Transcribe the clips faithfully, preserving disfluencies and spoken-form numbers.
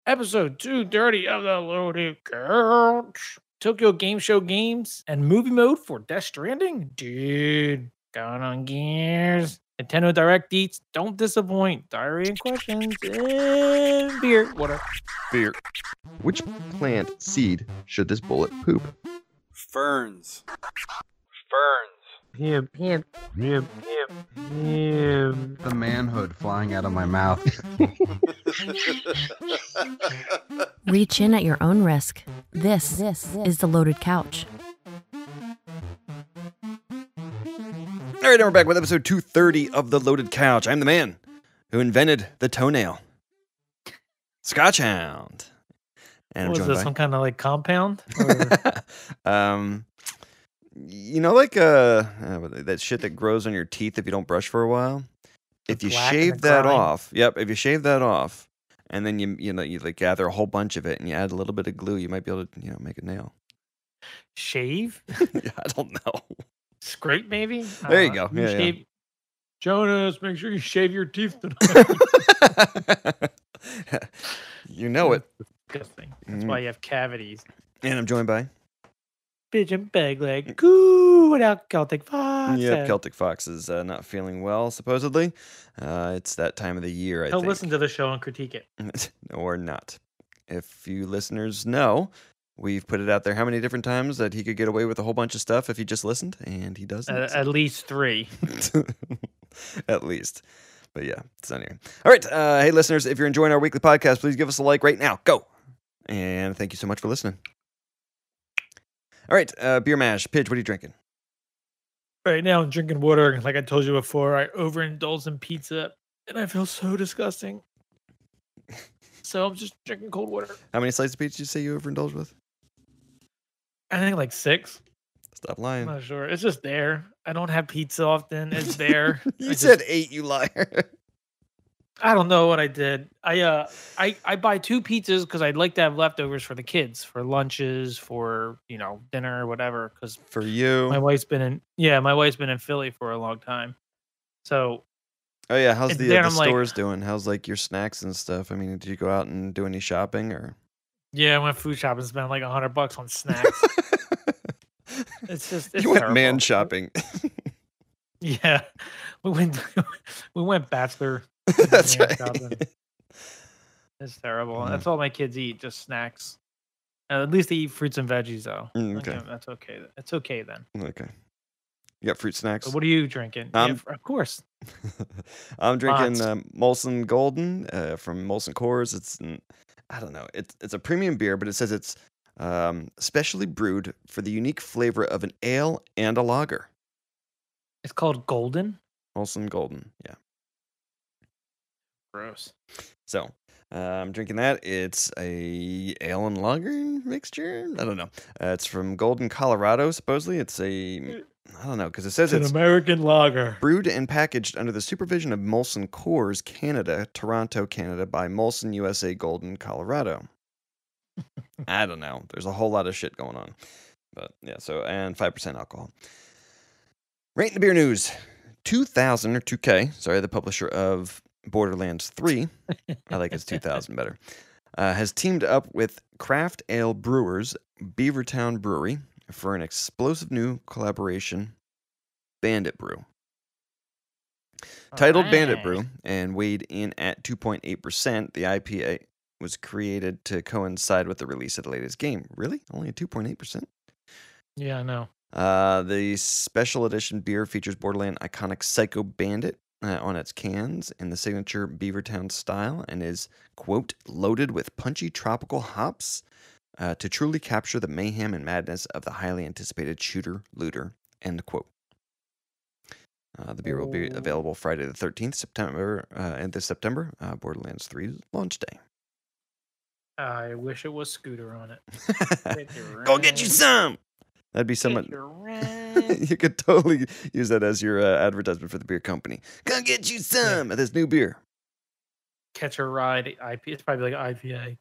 Episode two thirty of the Loaded Couch. Tokyo Game Show games and movie mode for Death Stranding? Dude, going on gears. Nintendo Direct eats don't disappoint. Diarrhea and questions and beer. Water. Beer. Which plant seed should this bullet poop? Ferns. Ferns. Pim, pim, pim, pim, pim. The manhood flying out of my mouth. Reach in at your own risk. This, this is the Loaded Couch. All right, and we're back with episode two thirty of The Loaded Couch. I'm the man who invented the toenail. Scotch Hound. And What was I'm this, joined some kind of like compound? Or- by... um, you know, like uh, uh, that shit that grows on your teeth if you don't brush for a while? If The you black and shave the that grime? off, yep, if you shave that off, and then you you know you like gather a whole bunch of it and you add a little bit of glue, you might be able to you know make a nail. Shave? Yeah, I don't know. Scrape, maybe? There you Uh, go. Yeah, yeah. shave. Jonas, make sure you shave your teeth tonight. You know it. Disgusting. That's Mm. why you have cavities. And I'm joined by Pigeon bag leg. Goo without Celtic fox. yeah, Celtic Fox is uh, not feeling well, supposedly. Uh, it's that time of the year, I He'll think. listen to the show and critique it. Or not. If you listeners know, we've put it out there how many different times that he could get away with a whole bunch of stuff if he just listened, and he doesn't. Uh, at least three. At least. But yeah, it's on here. All right. Uh, hey, listeners, if you're enjoying our weekly podcast, please give us a like right now. Go. And thank you so much for listening. All right. Uh, beer mash. Pidge, what are you drinking? Right now, I'm drinking water. Like I told you before, I overindulged in pizza, and I feel so disgusting. So I'm just drinking cold water. How many slices of pizza did you say you overindulged with? I think like six. Stop I'm lying. not sure. It's just there. I don't have pizza often. It's there. You I just- said eight, you liar. I don't know what I did. I uh I, I buy two pizzas because I'd like to have leftovers for the kids for lunches, for you know dinner, whatever. Because For you. my wife's been in yeah, my wife's been in Philly for a long time. So Oh yeah, how's And the, then uh, the I'm like- stores doing? How's like your snacks and stuff? I mean, did you go out and do any shopping or? yeah, I went food shopping and spent like a hundred bucks on snacks. It's just it's you went terrible. man shopping. Yeah, we went we went bachelor. That's man right. shopping. It's terrible. Mm. That's all my kids eat, just snacks. Uh, at least they eat fruits and veggies though. Mm, Like, okay. uh, that's okay. It's okay then. Okay. You got fruit snacks? But what are you drinking? Um, yeah, f- of course. I'm drinking Lots. um, Molson Golden uh, from Molson Coors. It's an, I don't know. It's it's a premium beer, but it says it's um, specially brewed for the unique flavor of an ale and a lager. It's called Golden. Molson Golden, yeah. Gross. So uh, I'm drinking that. It's a ale and lager mixture. I don't know. Uh, it's from Golden, Colorado. Supposedly, it's a I don't know because it says It's an it's American lager. brewed and packaged under the supervision of Molson Coors Canada, Toronto, Canada, by Molson U S A Golden, Colorado. I don't know. There's a whole lot of shit going on, but yeah. So and five percent alcohol. Right in the beer news, two thousand or two K. Sorry, the publisher of Borderlands three. I like it's two thousand better. Uh, has teamed up with craft ale brewers Beavertown Brewery for an explosive new collaboration, Bandit Brew. Titled Bandit Alright. Brew and weighed in at two point eight percent, the I P A was created to coincide with the release of the latest game. Really? Only a two point eight percent? Yeah, I know. Uh, the special edition beer features Borderland iconic Psycho Bandit uh, on its cans in the signature Beavertown style and is, quote, loaded with punchy tropical hops uh, to truly capture the mayhem and madness of the highly anticipated shooter looter, end quote. Uh, the beer will be Oh. available Friday the thirteenth, September, uh, and this September, uh, Borderlands three's launch day. I wish it was Scooter on it. Go get you some! That'd be someone. You could totally use that as your uh, advertisement for the beer company. Go get you some of this new beer. Catch a ride I P. It's probably like I P A.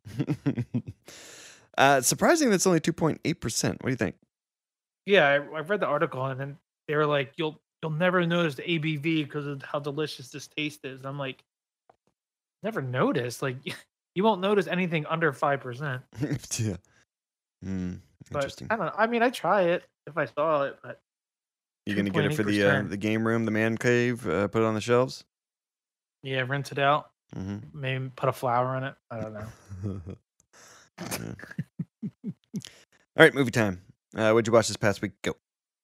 uh, surprising that's only two point eight percent. What do you think? Yeah, I, I read the article and then they were like, "You'll you'll never notice the A B V because of how delicious this taste is." I'm like, never noticed. Like, You won't notice anything under five percent. Yeah. Hmm. But Interesting. I don't know. I mean, I try it if I saw it, but You gonna get it for the uh, two point eight percent. the game room, the man cave? Uh, put it on the shelves. yeah, rinse it out. Mm-hmm. Maybe put a flower in it. I don't know. All right, movie time. Uh, what'd you watch this past week? Go.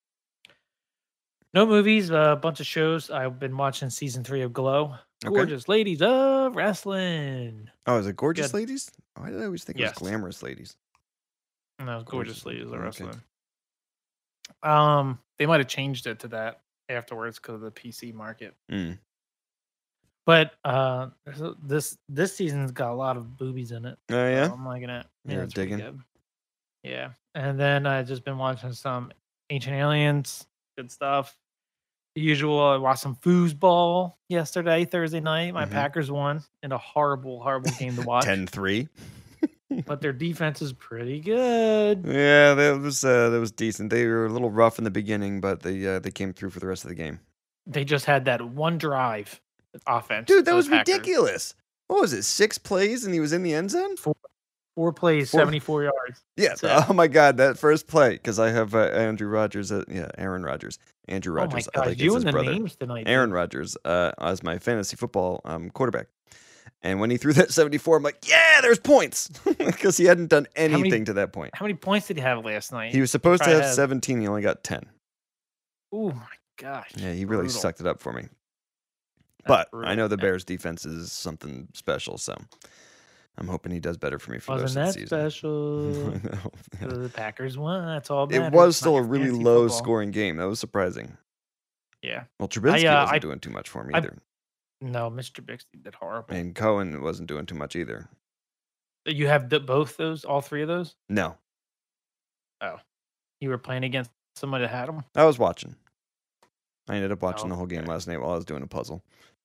No movies, a uh, bunch of shows. I've been watching season three of Glow. Okay. Gorgeous Ladies of Wrestling. Oh, is it Gorgeous Good. Ladies? Why did I always think Yes. it was Glamorous Ladies? No, Gorgeous- Gorgeous Ladies of okay. Wrestling. Um, they might have changed it to that afterwards because of the P C market. Mm. But uh, there's a- this this season's got a lot of boobies in it. Oh so yeah. I'm liking it. You're it's pretty digging? good. Yeah, and then I just been watching some Ancient Aliens. Good stuff. The usual. I watched some foosball yesterday, Thursday night. My Mhm. Packers won in a horrible, horrible game to watch. ten three. But their defense is pretty good. Yeah, that was uh, that was decent. They were a little rough in the beginning, but they uh, they came through for the rest of the game. They just had that one drive offense. Dude, that for the was Packers. ridiculous. What was it? Six plays and he was in the end zone? Four plays, Four- seventy-four yards. Yeah. That's it. Oh my God, that first play because I have uh, Andrew Rogers. Uh, yeah, Aaron Rodgers. Andrew Oh my Rogers. I gosh, think you it's and his the brother. names tonight. Aaron dude. Rodgers uh, as my fantasy football um, quarterback. And when he threw that seventy-four, I'm like, yeah, there's points because he hadn't done many- anything to that point. How many points did he have last night? He was supposed to probably have had- seventeen. He only got ten. Oh my gosh. Yeah, he really brutal. sucked it up for me. That's But I know the brutal. Bears' defense is something special, so I'm hoping he does better for me for the Wasn't rest that of the season. special? I know, yeah. The Packers won. That's all. It matters. was still Not a your really fantasy low football. scoring game. That was surprising. Yeah. Well, Trubisky uh, wasn't I- doing too much for me I- either, No, Mister Bixby did horrible. and Cohen wasn't doing too much either. You have the, both those, all three of those. No, You were playing against somebody that had them. I was watching. I ended up watching Oh, the whole game okay. last night while I was doing a puzzle.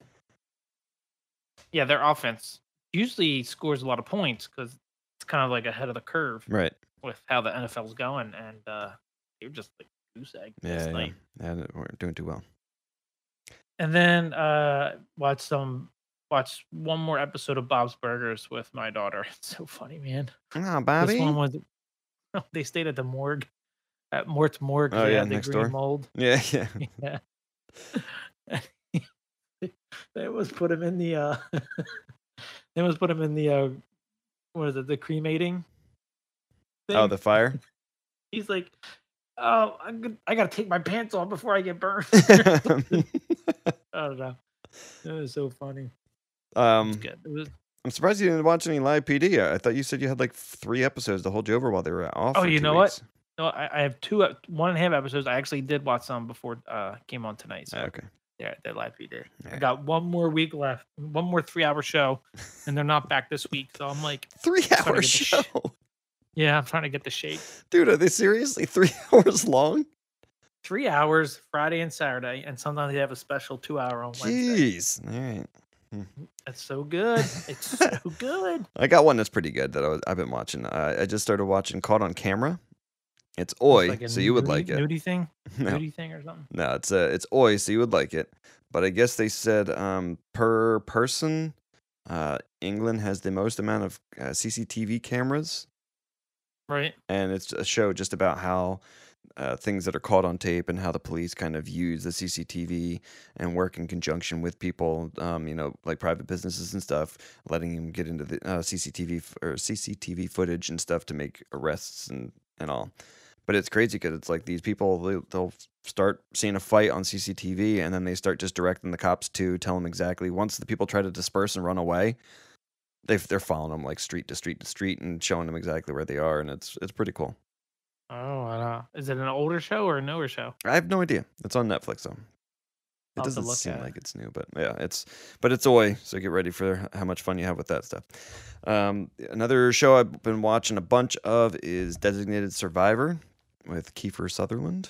Yeah, their offense usually scores a lot of points because it's kind of like ahead of the curve Right. with how the N F L's going, and uh, they were just like goose egg Yeah, last yeah. night. Yeah, they weren't doing too well. And then uh, watch some watch one more episode of Bob's Burgers with my daughter. It's so funny, man. Oh, Bobby. This one was they stayed at the morgue at Mort's morgue. 'cause Oh, they yeah, had the next green door. mold. Yeah, yeah. Yeah. They almost put him in the uh they almost put him in the uh what is it, the cremating thing. Oh, the fire. He's like, oh, I'm good. I gotta take my pants off before I get burned. I don't know. It was so funny. um, It's good. It was, I'm surprised you didn't watch any live P D. I thought you said you had like three episodes to hold you over while they were off. Oh, for you two know what? weeks. no, I, I have two, ep- one and a half episodes. I actually did watch some before uh came on tonight. So Ah, okay. they're they're live P D. I Alright. got one more week left, one more three hour show, and they're not back this week. So I'm like, Three trying to hour get the show. sh- yeah, I'm trying to get the shake. Dude, are they seriously three hours long? Three hours Friday and Saturday, and sometimes they have a special two hour on Wednesday. Jeez. All right. It's so good. It's so good. I got one that's pretty good that I was, I've been watching. Uh, I just started watching Caught on Camera. It's Oi, It's like a so you would nudie- like it. Nudie thing, No, nudie thing or something. no, it's uh, it's Oi, so you would like it. But I guess they said um, per person, uh, England has the most amount of uh, C C T V cameras, Right. and it's a show just about how uh, things that are caught on tape and how the police kind of use the C C T V and work in conjunction with people, um, you know, like private businesses and stuff, letting them get into the uh, C C T V f- or C C T V footage and stuff to make arrests and, and all. But it's crazy because it's like these people, they, they'll start seeing a fight on C C T V and then they start just directing the cops to tell them exactly. Once the people try to disperse and run away, they they're following them like street to street to street and showing them exactly where they are, and it's it's pretty cool. Oh, I know. Is it an older show or a newer show? I have no idea. It's on Netflix though. It I'll have to doesn't look seem at it. like it's new, but yeah, it's but it's Oi, so get ready for how much fun you have with that stuff. Um, another show I've been watching a bunch of is Designated Survivor with Kiefer Sutherland.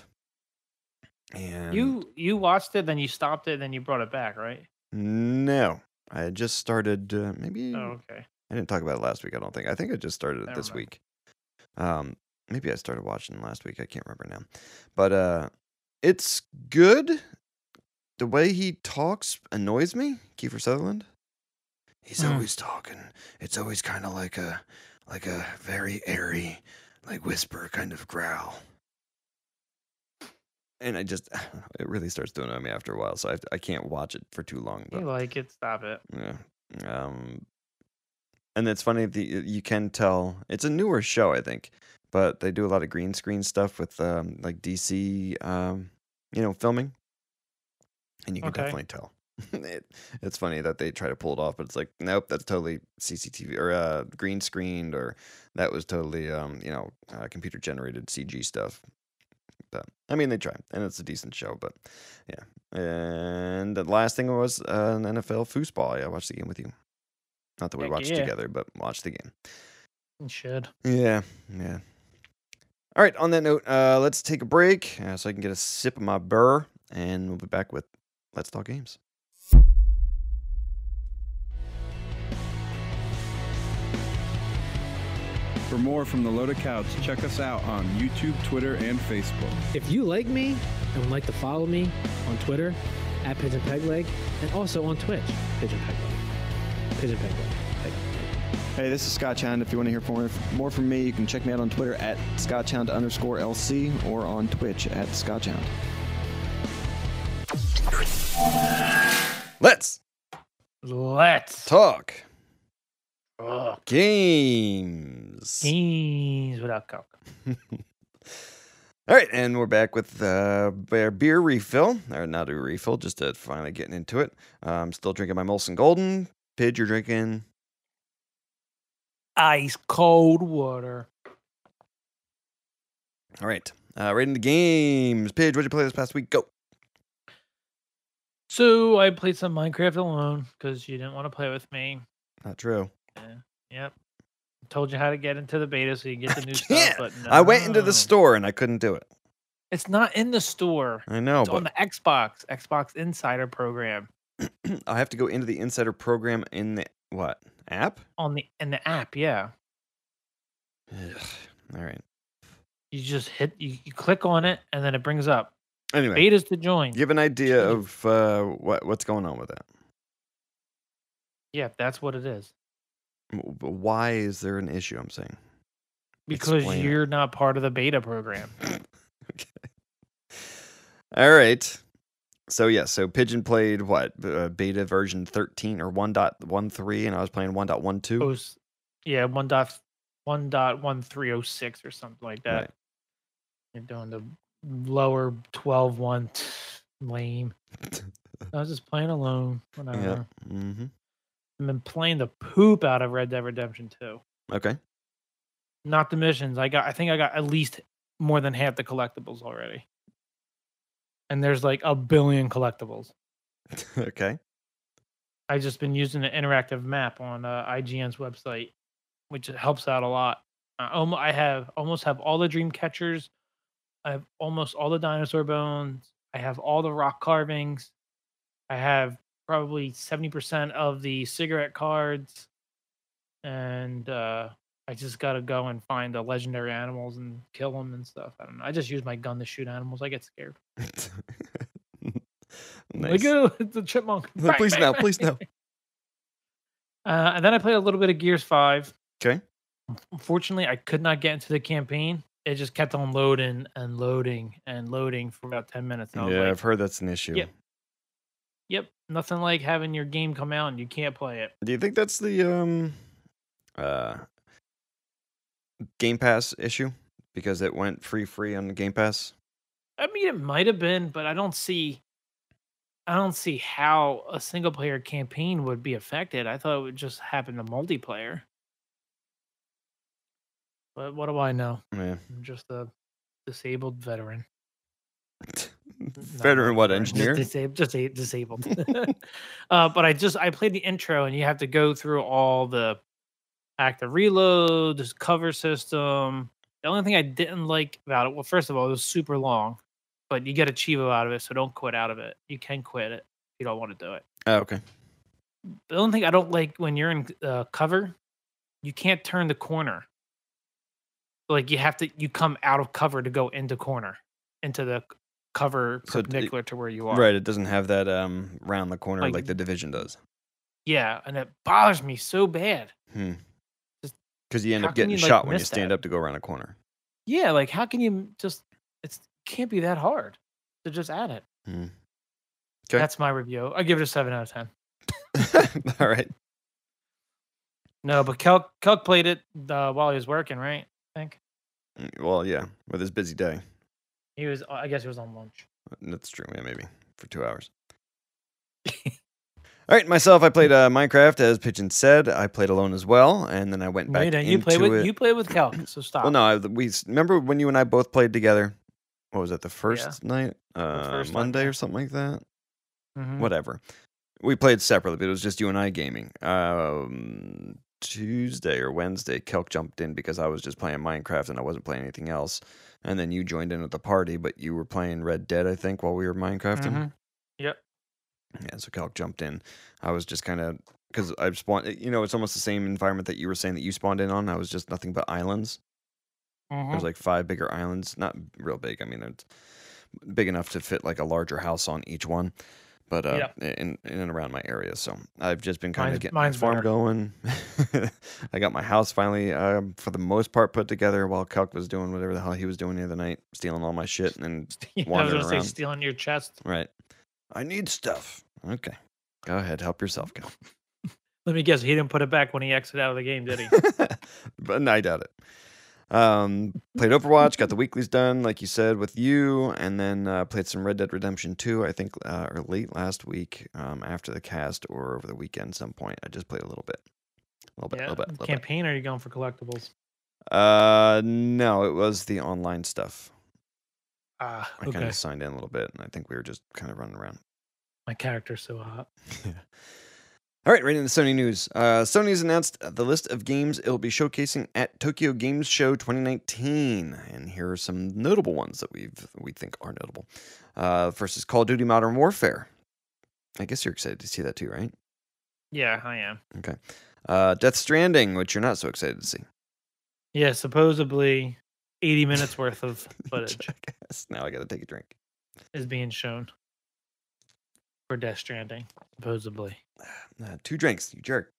And You you watched it, then you stopped it, then you brought it back, right? no, I had just started. Uh, maybe Oh, okay. I didn't talk about it last week. I don't think. I think I just started it I this remember. week. Um, maybe I started watching last week. I can't remember now. But uh, it's good. The way he talks annoys me, Kiefer Sutherland. He's Mm. always talking. It's always kind of like a like a very airy, like whisper kind of growl. And I just, it really starts to annoy me after a while, so I, I can't watch it for too long. You But like it? Stop it. yeah, um, and it's funny that you you can tell it's a newer show, I think, but they do a lot of green screen stuff with um, like D C, um, you know, filming, and you can Okay. definitely tell. it, it's funny that they try to pull it off, but it's like, nope, that's totally C C T V or uh, green screened, or that was totally, um, you know, uh, computer generated C G stuff. But I mean, they try, and it's a decent show. But yeah, and the last thing was uh, an N F L foosball. I watched the game with you. Not that we Heck watched yeah. together, but watched the game. You should. Yeah, yeah. All right. On that note, uh, let's take a break uh, so I can get a sip of my burr, and we'll be back with Let's Talk Games. For more from the Loaded Couch, check us out on YouTube, Twitter, and Facebook. If you like me and would like to follow me on Twitter at Pigeon Peg Leg and also on Twitch, Pigeon Peg Leg. Pigeon Peg Leg. Peg, peg. Hey, this is Scott Hound. If you want to hear more, more from me, you can check me out on Twitter at Scotchhound underscore L C or on Twitch at Scotchhound. Let's Let's talk Ugh. games. Games without Coke. All right, and we're back with uh, our beer refill, or not a refill, just uh, finally getting into it. Uh, I'm still drinking my Molson Golden. Pidge, you're drinking. Ice cold water. All right, uh, right into games. Pidge, what'd you play this past week? Go. So I played some Minecraft alone because you didn't want to play with me. Not true. Yeah. Yep. Told you how to get into the beta so you get the new stuff, Can't. but no. I went into the store and I couldn't do it. It's not in the store. I know, It's on but the Xbox, Xbox Insider program. I have to go into the Insider program in the what app? On the in the app, yeah. Ugh. All right. You just hit you, you click on it and then it brings up Anyway, betas to join. give an idea Jeez. of uh, what what's going on with that. Yeah, that's what it is. W- w- Why is there an issue? I'm saying. Because Explain it. you're not part of the beta program. Okay. All right. So yeah, so Pigeon played what uh, beta version thirteen or one point one three, and I was playing one point one two. It was, yeah, one dot one dot one three oh six or something like that. Right. You're doing the lower twelve one. Lame. I was just playing alone. Whatever. Yeah. Mm-hmm. I've been playing the poop out of Red Dead Redemption two. Okay. Not the missions. I got. I think I got at least more than half the collectibles already. And there's like a billion collectibles. Okay. I've just been using the interactive map on uh, I G N's website, which helps out a lot. Uh, almo- I have almost have all the dream catchers. I have almost all the dinosaur bones. I have all the rock carvings. I have probably seventy percent of the cigarette cards. And uh, I just got to go and find the legendary animals and kill them and stuff. I don't know. I just use my gun to shoot animals. I get scared. Nice. Like, oh, it's a chipmunk. Bang, Please bang, no, bang. please no. Uh, and then I played a little bit of Gears five. Okay. Unfortunately, I could not get into the campaign. It just kept on loading and loading and loading for about ten minutes. And I was Yeah, like, I've heard that's an issue. Yep. Yep, nothing like having your game come out and you can't play it. Do you think that's the um uh Game Pass issue because it went free free on the Game Pass? I mean, it might have been, but I don't see, I don't see how a single player campaign would be affected. I thought it would just happen to multiplayer. But what do I know? Yeah. I'm just a disabled veteran. Veteran what, engineer? Just, disab- just a- disabled. uh, but I just I played the intro, and you have to go through all the active reload, this cover system. The only thing I didn't like about it, well, first of all, it was super long, but you get a Chivo out of it, so don't quit out of it. You can quit it if you don't want to do it. Oh, okay. The only thing I don't like when you're in uh, cover, you can't turn the corner. Like you have to, you come out of cover to go into corner, into the cover So it- perpendicular to where you are. Right, it doesn't have that um round the corner like, Like- the Division does. Yeah, and it bothers me so bad. Hmm. Just Because you end how up can getting you, like, shot when you miss stand that? up to go around a corner. Yeah, like how can you just? It's can't be that hard to just add it. Hmm. Okay. That's my review. I give it a seven out of ten. All right. No, but Kelk Kelk played it uh, while he was working, right? I think Mm, Well, yeah, with his busy day. he was. I guess he was on lunch. That's true. Yeah, maybe for two hours. All right, myself, I played uh, Minecraft as Pigeon said. I played alone as well, and then I went No, back you didn't. into You play with it. you play with Kelk, so stop. Well, no, I, we s- remember when you and I both played together. What was that? The first night, uh, first night, Monday yeah. or something like that. Mhm. Whatever. We played separately, but it was just you and I gaming. Um, Tuesday or Wednesday, Kelk jumped in because I was just playing Minecraft and I wasn't playing anything else. And then you joined in with the party, but you were playing Red Dead, I think, while we were Minecrafting. Mhm. Yep. Yeah, so Kelk jumped in. I was just kind of because I spawned. You know, it's almost the same environment that you were saying that you spawned in on. I was just nothing but islands. Mhm. There's like five bigger islands, not real big. I mean, they're big enough to fit like a larger house on each one, but uh, in in and around my area. So I've just been kind Mine's- of getting my mine's farm better. going. I got my house finally, um, for the most part, put together while Kelk was doing whatever the hell he was doing the other night, stealing all my shit and Yeah, I was wandering gonna around. say stealing your chest. Right. I need stuff. Okay. Go ahead. Help yourself, Kelk. Let me guess. He didn't put it back when he exited out of the game, did he? But no, I doubt it. Um, played Overwatch, got the weeklies done, like you said, with you, and then uh, played some Red Dead Redemption two, I think, uh, or late last week, um, after the cast or over the weekend some point. I just played a little bit. A little bit, a Yeah. little bit, a little Campaign, or are you going for collectibles? bit. Uh, no, it was the online stuff. Ah, I kind okay. of signed in a little bit, and I think we were just kind of running around. My character's so hot. All right, right into Sony news. Uh, Sony's announced the list of games it'll be showcasing at Tokyo Games Show twenty nineteen, and here are some notable ones that we've we think are notable. Uh, first is Call of Duty Modern Warfare. I guess you're excited to see that too, right? Yeah, I am. Okay. Uh, Death Stranding, which you're not so excited to see. Yeah, supposedly eighty minutes worth of footage I guess. Now I got to take a drink. is being shown for Death Stranding, supposedly. Uh, two drinks, you jerk.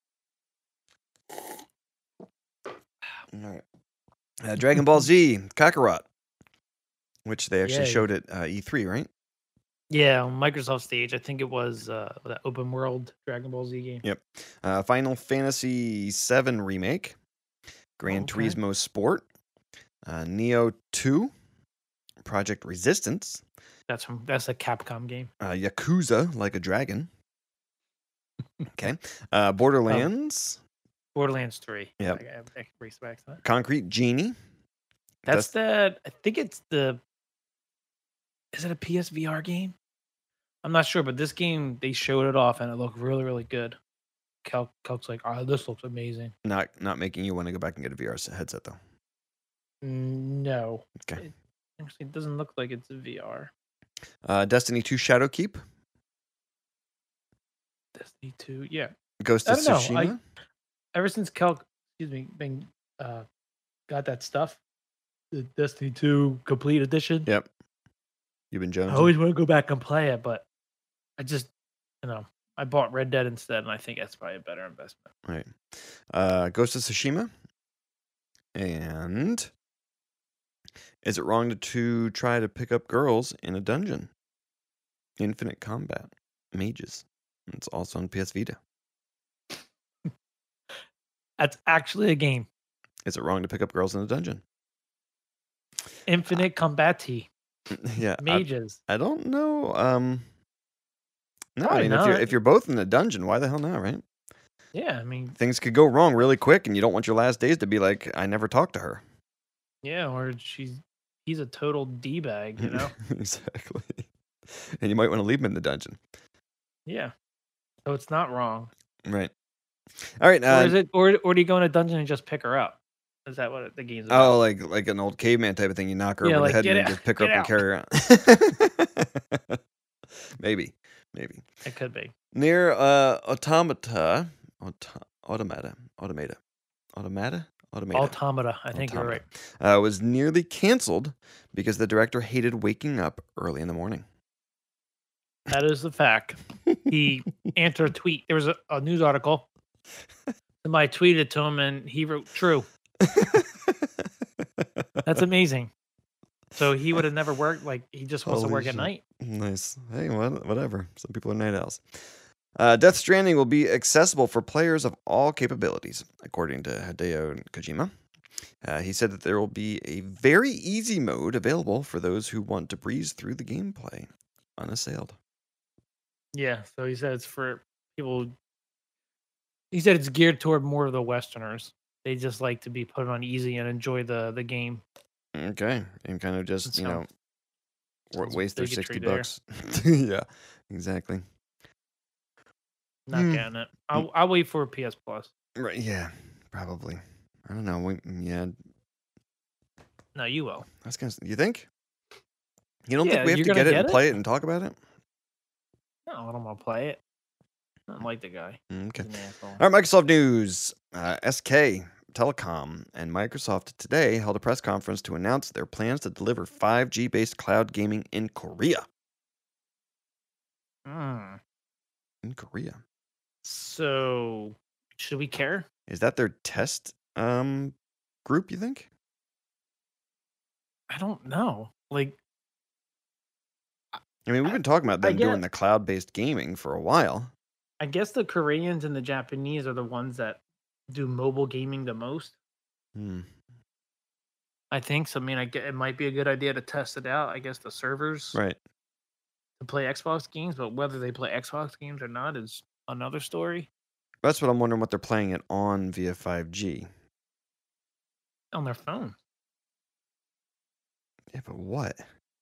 All right. Uh, Dragon Ball Z Kakarot, which they actually Yay. showed at uh, E three, right? Yeah, on Microsoft stage. I think it was uh, that open world Dragon Ball Z game. Yep. Uh, Final Fantasy seven Remake, Gran Okay. Turismo Sport, uh, Neo two, Project Resistance, That's from that's a Capcom game. uh, Yakuza Like a Dragon. Okay. Uh, Borderlands, Borderlands three. Yep. I, I, I can respect that. Concrete Genie. That's the. I think it's the. Is it a P S V R game? I'm not sure, but this game they showed it off and it looked really, really good. Cal Calc's like, oh, this looks amazing. Not not making you want to go back and get a V R s- headset though. No. Okay. It, actually, it doesn't look like it's a V R. Uh, Destiny two Shadowkeep, Destiny two, yeah. Ghost I of don't know. I- Tsushima. Ever since Cal, excuse me, been uh, got that stuff, the Destiny two Complete Edition. Yep. You've been I Jones. always want to go back and play it, but I just, you know, I bought Red Dead instead, and I think that's probably a better investment. Right. Uh, Ghost of Tsushima. And is it wrong to, to try to pick up girls in a dungeon? Infinite Combat. Mages. It's also on P S Vita. That's actually a game. Is it wrong to pick up girls in a dungeon? Infinite Combati. Yeah. I, Mages. I don't know. Um, no, I Probably mean, if you're not. if you're both in the dungeon, why the hell not, right? Yeah, I mean, Things could go wrong really quick, and you don't want your last days to be like, I never talked to her. yeah, or she's he's a total d bag, you know. Exactly. And you might want to leave him in the dungeon. Yeah, so it's not wrong. Right. All right. Uh, or is it, or or do you go in a dungeon and just pick her up? Is that what the game's about? oh, like like an old caveman type of thing. You knock her Yeah, over like, the head get and then out- just pick her up get and carry her out. Maybe. Maybe. It could be. Near uh, Automata. Auto- automata. Automata. Automata? Automata. Automata. I think you're right. Uh, was nearly canceled because the director hated waking up early in the morning. That is the fact. he answered a tweet. There was a, a news article. Somebody tweeted to him, and he wrote "true." That's amazing. So he would have never worked. Like he just wants to Holy work shit. at night. Nice. Hey, what, whatever. Some people are night owls. Uh, Death Stranding will be accessible for players of all capabilities, according to Hideo Kojima. Uh, he said that there will be a very easy mode available for those who want to breeze through the gameplay unassailed. Yeah. So he said it's for people. He said it's geared toward more of the Westerners. They just like to be put on easy and enjoy the the game. Okay, and kind of just That you know sounds- wa- sounds waste their bigotry sixty there. bucks. Yeah, exactly. Not Hmm. getting it. I'll, I'll wait for P S Plus. Right. Yeah, probably. I don't know. We, yeah, No, you will. I was gonna. s- You think? You don't Yeah, think we have you're to gonna get it get and it? play it and talk about it? No, I don't want to play it. I don't like the guy. Okay. He's an asshole. All right, Microsoft news. Uh, S K Telecom and Microsoft today held a press conference to announce their plans to deliver five G based cloud gaming in Korea. Hmm. In Korea. So, should we care? Is that their test um group, you think? I don't know. Like, I mean, we've been talking about I them doing get- the cloud based gaming for a while. I guess the Koreans and the Japanese are the ones that do mobile gaming the most. Hmm. I think so. I mean, I get it might be a good idea to test it out. I guess the servers Right. to play Xbox games, but whether they play Xbox games or not is another story. That's what I'm wondering what they're playing it on via five G. On their phone, Yeah, but what?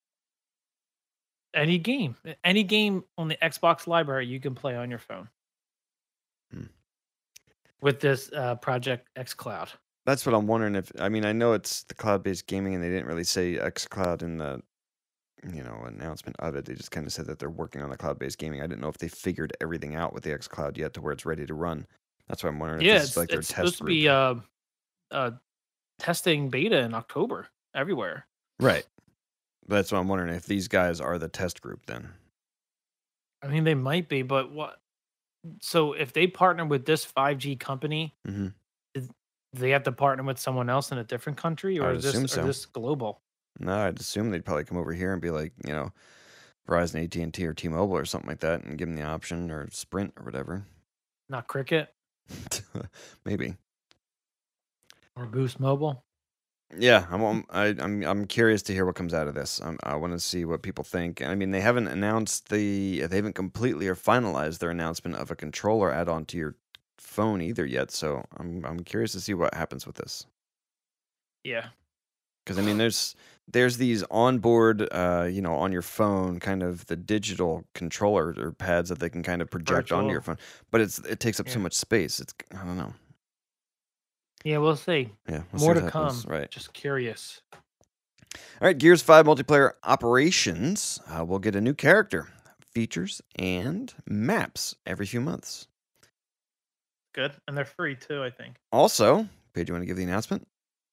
any game, any game on the Xbox library, you can play on your phone Hmm. with this uh, Project X Cloud. That's what I'm wondering if I mean I know it's the cloud-based gaming and they didn't really say xCloud in the you know announcement of it. They just kind of said that they're working on the cloud-based gaming. I didn't know if they figured everything out with the xCloud yet to where it's ready to run. That's why I'm wondering Yeah, if this it's, is like their it's test supposed to group. be uh, uh, testing beta in October everywhere. Right. But that's what I'm wondering if these guys are the test group then. I mean, they might be, but what? So if they partner with this five G company, Mm-hmm. do they have to partner with someone else in a different country, I or would is this assume or so. this global? No, I'd assume they'd probably come over here and be like, you know, Verizon, A T and T, or T-Mobile or something like that, and give them the option, or Sprint or whatever. Not Cricket Maybe. or Boost Mobile. Yeah, I'm I'm I, I'm I'm curious to hear what comes out of this. I'm, I want to see what people think. I mean, they haven't announced the they haven't completely or finalized their announcement of a controller add-on to your phone either yet. So I'm I'm curious to see what happens with this. Yeah, Because I mean, there's there's these onboard, uh, you know, on your phone, kind of the digital controller or pads that they can kind of project onto your Virtual. phone, but it's it takes up so Yeah. much space. It's I don't know. yeah, we'll see. Yeah, we'll see More what to come. happens. Right. Just curious. All right, Gears five multiplayer operations uh, will get a new character, features, and maps every few months. Good, and they're free too. I think. Also, Paige, you want to give the announcement?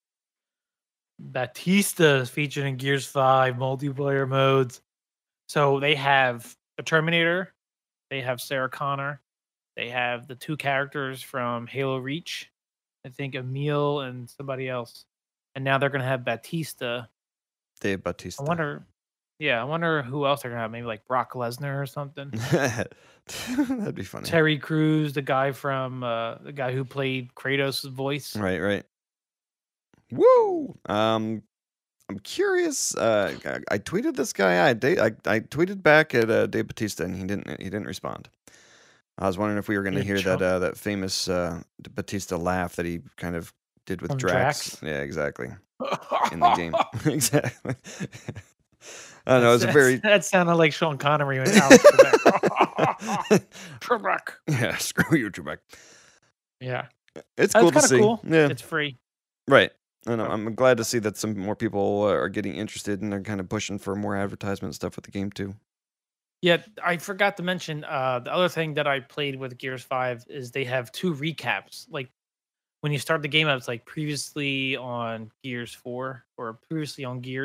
Batista is featured in Gears five multiplayer modes. So they have the Terminator, they have Sarah Connor, they have the two characters from Halo Reach, I think Emil and somebody else. And now they're going to have Batista. Dave Bautista. I wonder, yeah, I wonder who else they're going to have. Maybe like Brock Lesnar or something. That'd be funny. Terry Crews, the guy from, uh, the guy who played Kratos' voice. Right, right. Woo! Um, I'm curious. Uh, I, I tweeted this guy. I, da- I I tweeted back at uh, Dave Bautista, and he didn't. He didn't respond. I was wondering if we were going to You hear that chump. uh, that famous uh, Batista laugh that he kind of did with From Drax. Drax? Yeah, exactly. In the game, exactly. I don't know. It's a That's- very That sounded like Sean Connery when Alex Trebek. Trebek. yeah. Screw you, Trebek. Yeah. It's That's cool to kinda see. cool. Yeah, It's free. right. And I'm I'm glad to see that some more people uh, are getting interested and they're kind of pushing for more advertisement stuff with the game too. Yeah, I forgot to mention uh, the other thing that I played with Gears five is they have two recaps. Like when you start the game up, it's like previously on Gears four or previously on Gears.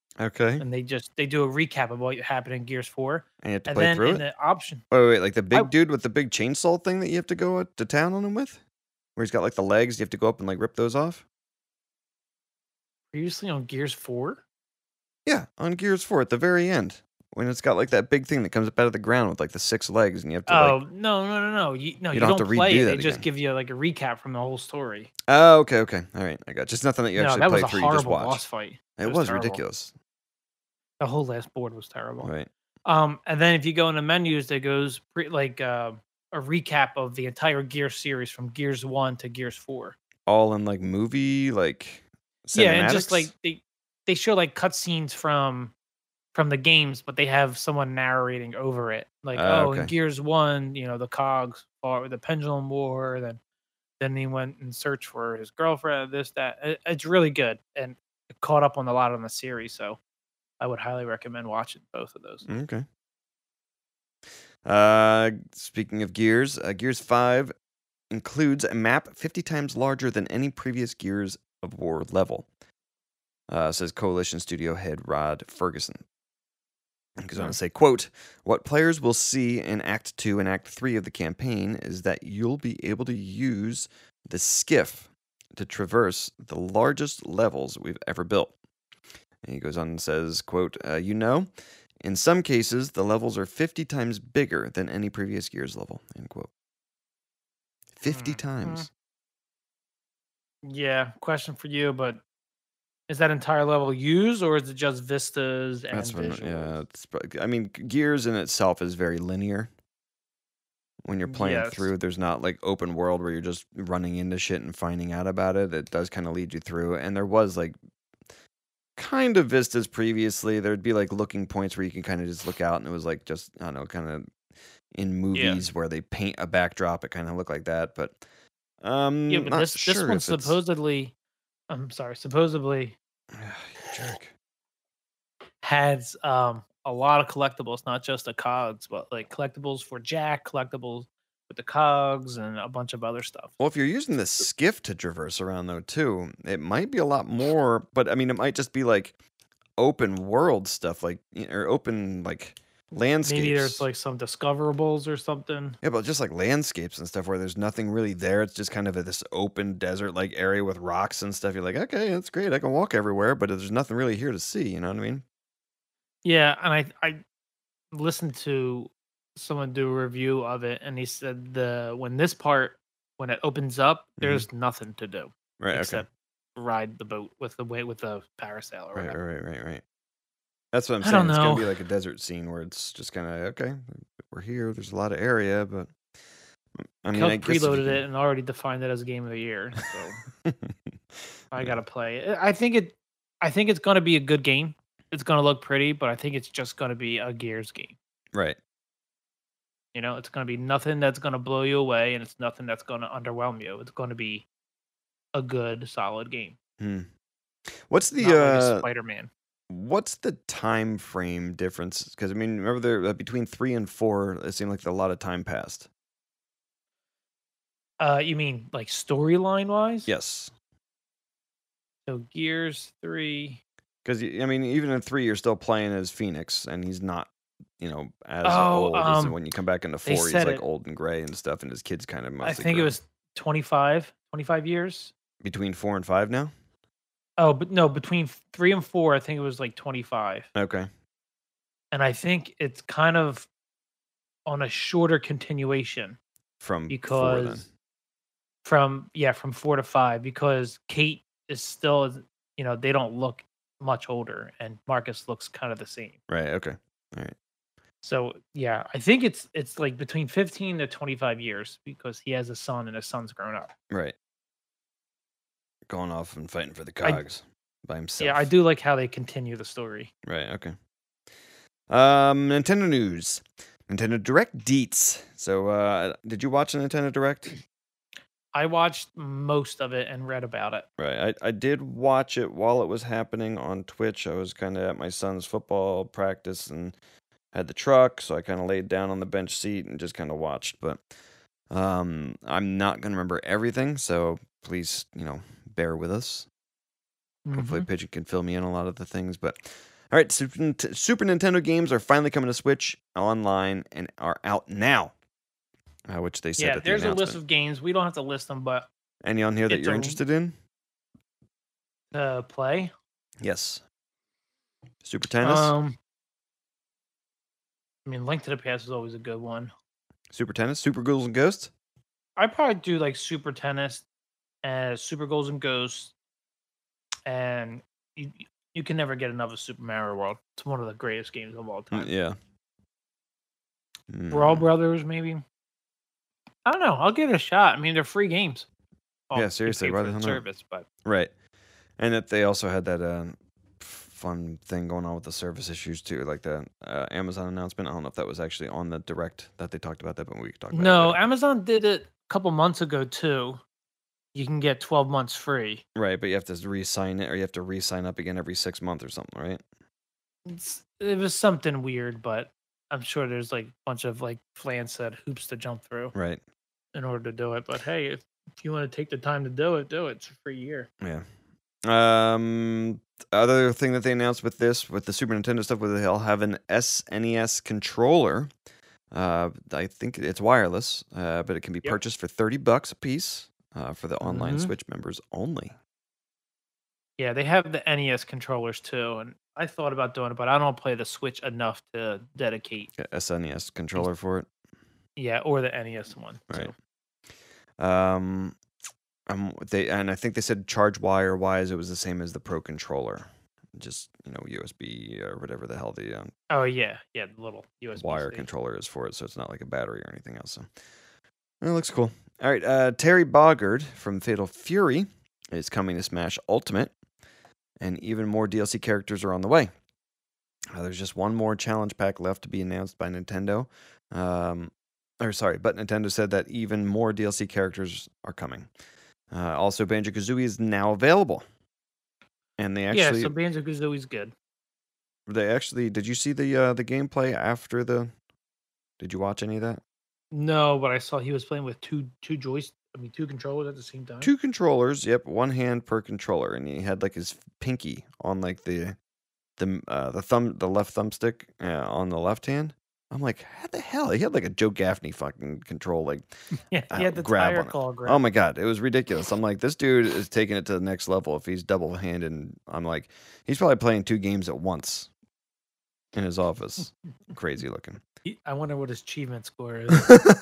Okay. and they just they do a recap of what happened in Gears Four, And you have to and play then through in it? the option, Wait, wait, wait, like the big I- dude with the big chainsaw thing that you have to go to town on him with? Where he's got like the legs, you have to go up and like rip those off? previously on Gears Four. Yeah, on Gears four at the very end. When it's got like that big thing that comes up out of the ground with like the six legs and you have to Oh like no no no no! You no You you, don't don't, have to play redo it. that They just again. give you like a recap from the whole story. Oh, okay, okay. All right, I got just nothing that you No, actually that play was a through, you just horrible watch. boss fight. It, It was, was terrible. ridiculous. The whole last board was terrible. Right. Um, and then if you go into menus, there goes pre- like uh, a recap of the entire Gears series from Gears One to Gears Four. All in like movie, like Yeah, and just cinematics? like they they show like cutscenes from from the games, but they have someone narrating over it. Like, Ah, oh, in okay. Gears One, you know, the cogs fought with the pendulum war, then then he went and searched for his girlfriend, this, that. It- it's really good and it caught up on a lot on the series, so I would highly recommend watching both of those. Okay. Uh, speaking of Gears, uh, Gears five includes a map fifty times larger than any previous Gears of War level, uh, says Coalition Studio head Rod Ferguson. He goes on to say, quote, what players will see in Act two and Act three of the campaign is that you'll be able to use the skiff to traverse the largest levels we've ever built. And he goes on and says, quote, uh, you know, in some cases, the levels are fifty times bigger than any previous Gears level, end quote. fifty Mhm. times. Yeah, question for you, but is that entire level used or is it just vistas and That's when, visuals? yeah, it's, prob- I mean, Gears in itself is very linear. When you're playing Yes. through, there's not like open world where you're just running into shit and finding out about it. It does kind of lead you through. And there was like kind of vistas previously. There'd be like looking points where you can kind of just look out, and it was like just, I don't know, kind of in movies where they paint a backdrop. It kind of looked like that. But um, Yeah, but not this sure this one if it's- supposedly, I'm sorry, supposedly You jerk. has um a lot of collectibles, not just the cogs, but like collectibles for Jack, collectibles with the cogs, and a bunch of other stuff. Well, if you're using the skiff to traverse around, though, too, it might be a lot more. But I mean, it might just be like open world stuff, like y- or open like landscapes. Maybe there's like some discoverables or something. yeah, but just like landscapes and stuff where there's nothing really there. It's just kind of a, this open desert like area with rocks and stuff. You're like, okay, that's great. I can walk everywhere, but there's nothing really here to see. You know what I mean? Yeah, and I I listened to someone do a review of it, and he said the when this part when it opens up, there's nothing to do Mm-hmm. Right. except ride the boat with the way with the parasail or Okay. Right. whatever. Right. Right. Right. That's what I'm I saying. don't It's gonna be know. like a desert scene where it's just kind of okay. We're here. There's a lot of area, but I mean, I Kelp guess if you preloaded can- it and already defined it as game of the year. So I gotta play it. I think it. I think it's gonna be a good game. It's gonna look pretty, but I think it's just gonna be a Gears game. Right. You know, it's gonna be nothing that's gonna blow you away, and it's nothing that's gonna underwhelm you. It's gonna be a good, solid game. Hmm. What's the Not like a uh, Spider-Man. what's the time frame difference? Because I mean, remember there uh, between three and four, it seemed like a lot of time passed. Uh, you mean like storyline wise? Yes, So Gears three. because I mean, even in three, you're still playing as Phoenix, and he's not, you know, as Oh, old as um, when you come back into they four. He's said like it- old and gray and stuff, and his kid's kind of mostly. I think it grown. was twenty-five, twenty-five years. between four and five now. Oh, but no, between f- three and four, I think it was like twenty-five. Okay, And I think it's kind of on a shorter continuation from four then. because from yeah, from four to five, because Kate is still, you know, they don't look much older, and Marcus looks kind of the same. Right. Okay. All right. So yeah, I think it's it's like between fifteen to twenty-five years because he has a son and his son's grown up. Right. Going off and fighting for the I- cogs by himself. Yeah, I do like how they continue the story. Right, okay. Um, Nintendo news. Nintendo Direct deets. So, uh, did you watch the Nintendo Direct? I watched most of it and read about it. Right. I, I did watch it while it was happening on Twitch. I was kind of at my son's football practice and had the truck, so I kind of laid down on the bench seat and just kind of watched. But um, I'm not going to remember everything, so please, you know, bear with us. Hopefully, Mhm. Pigeon can fill me in on a lot of the things. But All right, Super, Nint- Super Nintendo games are finally coming to Switch online and are out now, uh, which they said Yeah, at the there's a announcement. list of games. We don't have to list them, but Any on here that it's you're a- interested in? uh, play. Yes. Super Tennis? Um, I mean, Link to the Past is always a good one. Super Tennis? Super Ghouls and Ghosts? I'd probably do like Super Tennis and Super Ghouls and Ghosts, and you you can never get enough of Super Mario World. It's one of the greatest games of all Mm, time. yeah. Brawl Mm. Brothers, maybe. I don't know. I'll give it a shot. I mean, they're free games. Well, Yeah, you seriously, pay why for the the hell not? service, but Right. And that they also had that uh, fun thing going on with the service issues too, like the uh, Amazon announcement. I don't know if that was actually on the direct that they talked about that, but we could talk about no, it later. Amazon did it a couple months ago too. You can get twelve months free. Right, but you have to re-sign it, or you have to re-sign up again every six months or something, right? It's, it was something weird, but I'm sure there's like a bunch of like Flan said hoops to jump through Right. in order to do it. But hey, if, if you want to take the time to do it, do it. It's a free year. Yeah. Um. Other thing that they announced with this, with the Super Nintendo stuff, was they'll have an S N E S controller. Uh, I think it's wireless, uh, but it can be Yep. purchased for thirty bucks a piece uh, for the online Mhm. Switch members only. Yeah, they have the N E S controllers too, and I thought about doing it, but I don't play the Switch enough to dedicate. Yeah, S N E S controller for it. Yeah, or the N E S one. Right. Too. Um, um, they and I think they said charge wire wise, it was the same as the Pro controller, just you know U S B or whatever the hell the uh, Oh yeah, yeah, the little U S B wire C. controller is for it, so it's not like a battery or anything else. So it looks cool. All right, uh, Terry Bogard from Fatal Fury is coming to Smash Ultimate, and even more D L C characters are on the way. Uh, there's just one more challenge pack left to be announced by Nintendo. Um, or sorry, but Nintendo said that even more D L C characters are coming. Uh, also, Banjo-Kazooie is now available, and they actually yeah, so Banjo Kazooie's good. they actually did you see the uh, the gameplay after the? Did you watch any of that? No, but I saw he was playing with two two joys. I mean, two controllers at the same time. Two controllers, yep, one hand per controller, and he had like his pinky on like the the uh, the thumb, the left thumbstick uh, on the left hand. I'm like, how the hell? He had like a Joe Gaffney fucking control, like Yeah, uh, he had the grab tire on it. claw grab. Oh my god, it was ridiculous. I'm like, this dude is taking it to the next level if he's double handed. And I'm like, he's probably playing two games at once in his office. Crazy looking. He- I wonder what his achievement score is.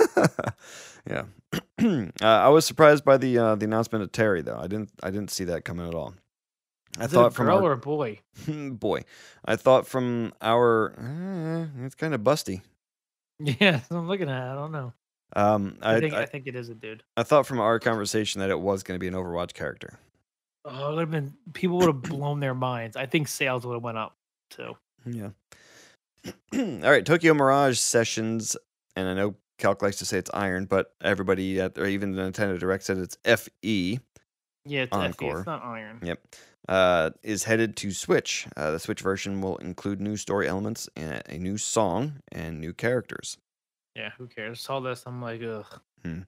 Yeah, uh, I was surprised by the uh, the announcement of Terry though. I didn't I didn't see that coming at all. I Is thought it a from girl our or a boy? boy, I thought from our uh, it's kind of busty. Yeah, I'm looking at it. I don't know. Um, I, I think I, I, think it is a dude. I thought from our conversation that it was going to be an Overwatch character. Oh, it would have been people would have blown their minds. I think sales would have went up too. Yeah. All right, Tokyo Mirage Sessions, and I know Calc likes to say it's Iron, but everybody at or even the Nintendo Direct said it's F E. Yeah, it's F E, Encore. it's not Iron. Yep. Uh, is headed to Switch. Uh, the Switch version will include new story elements, and a new song, and new characters. Yeah, who cares? Saw this, I'm like, ugh. Hmm.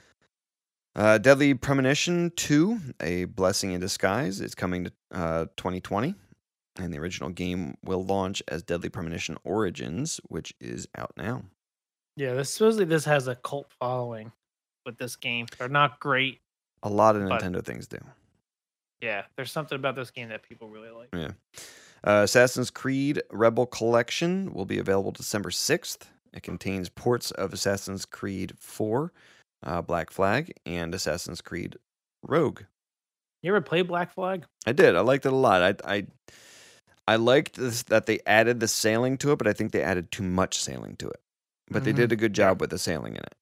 Uh, Deadly Premonition two, A Blessing in Disguise, is coming to uh, twenty twenty. And the original game will launch as Deadly Premonition Origins, which is out now. Yeah, this supposedly this has a cult following with this game. They're not great. A lot of But- Nintendo things do. Yeah, there's something about this game that people really like. Yeah. Uh, Assassin's Creed Rebel Collection will be available December sixth. It contains ports of Assassin's Creed four, uh, Black Flag, and Assassin's Creed Rogue. You ever play Black Flag? I did. I liked it a lot. I I, I liked this, that they added the sailing to it, but I think they added too much sailing to it. But they Mhm. did a good job with the sailing in it.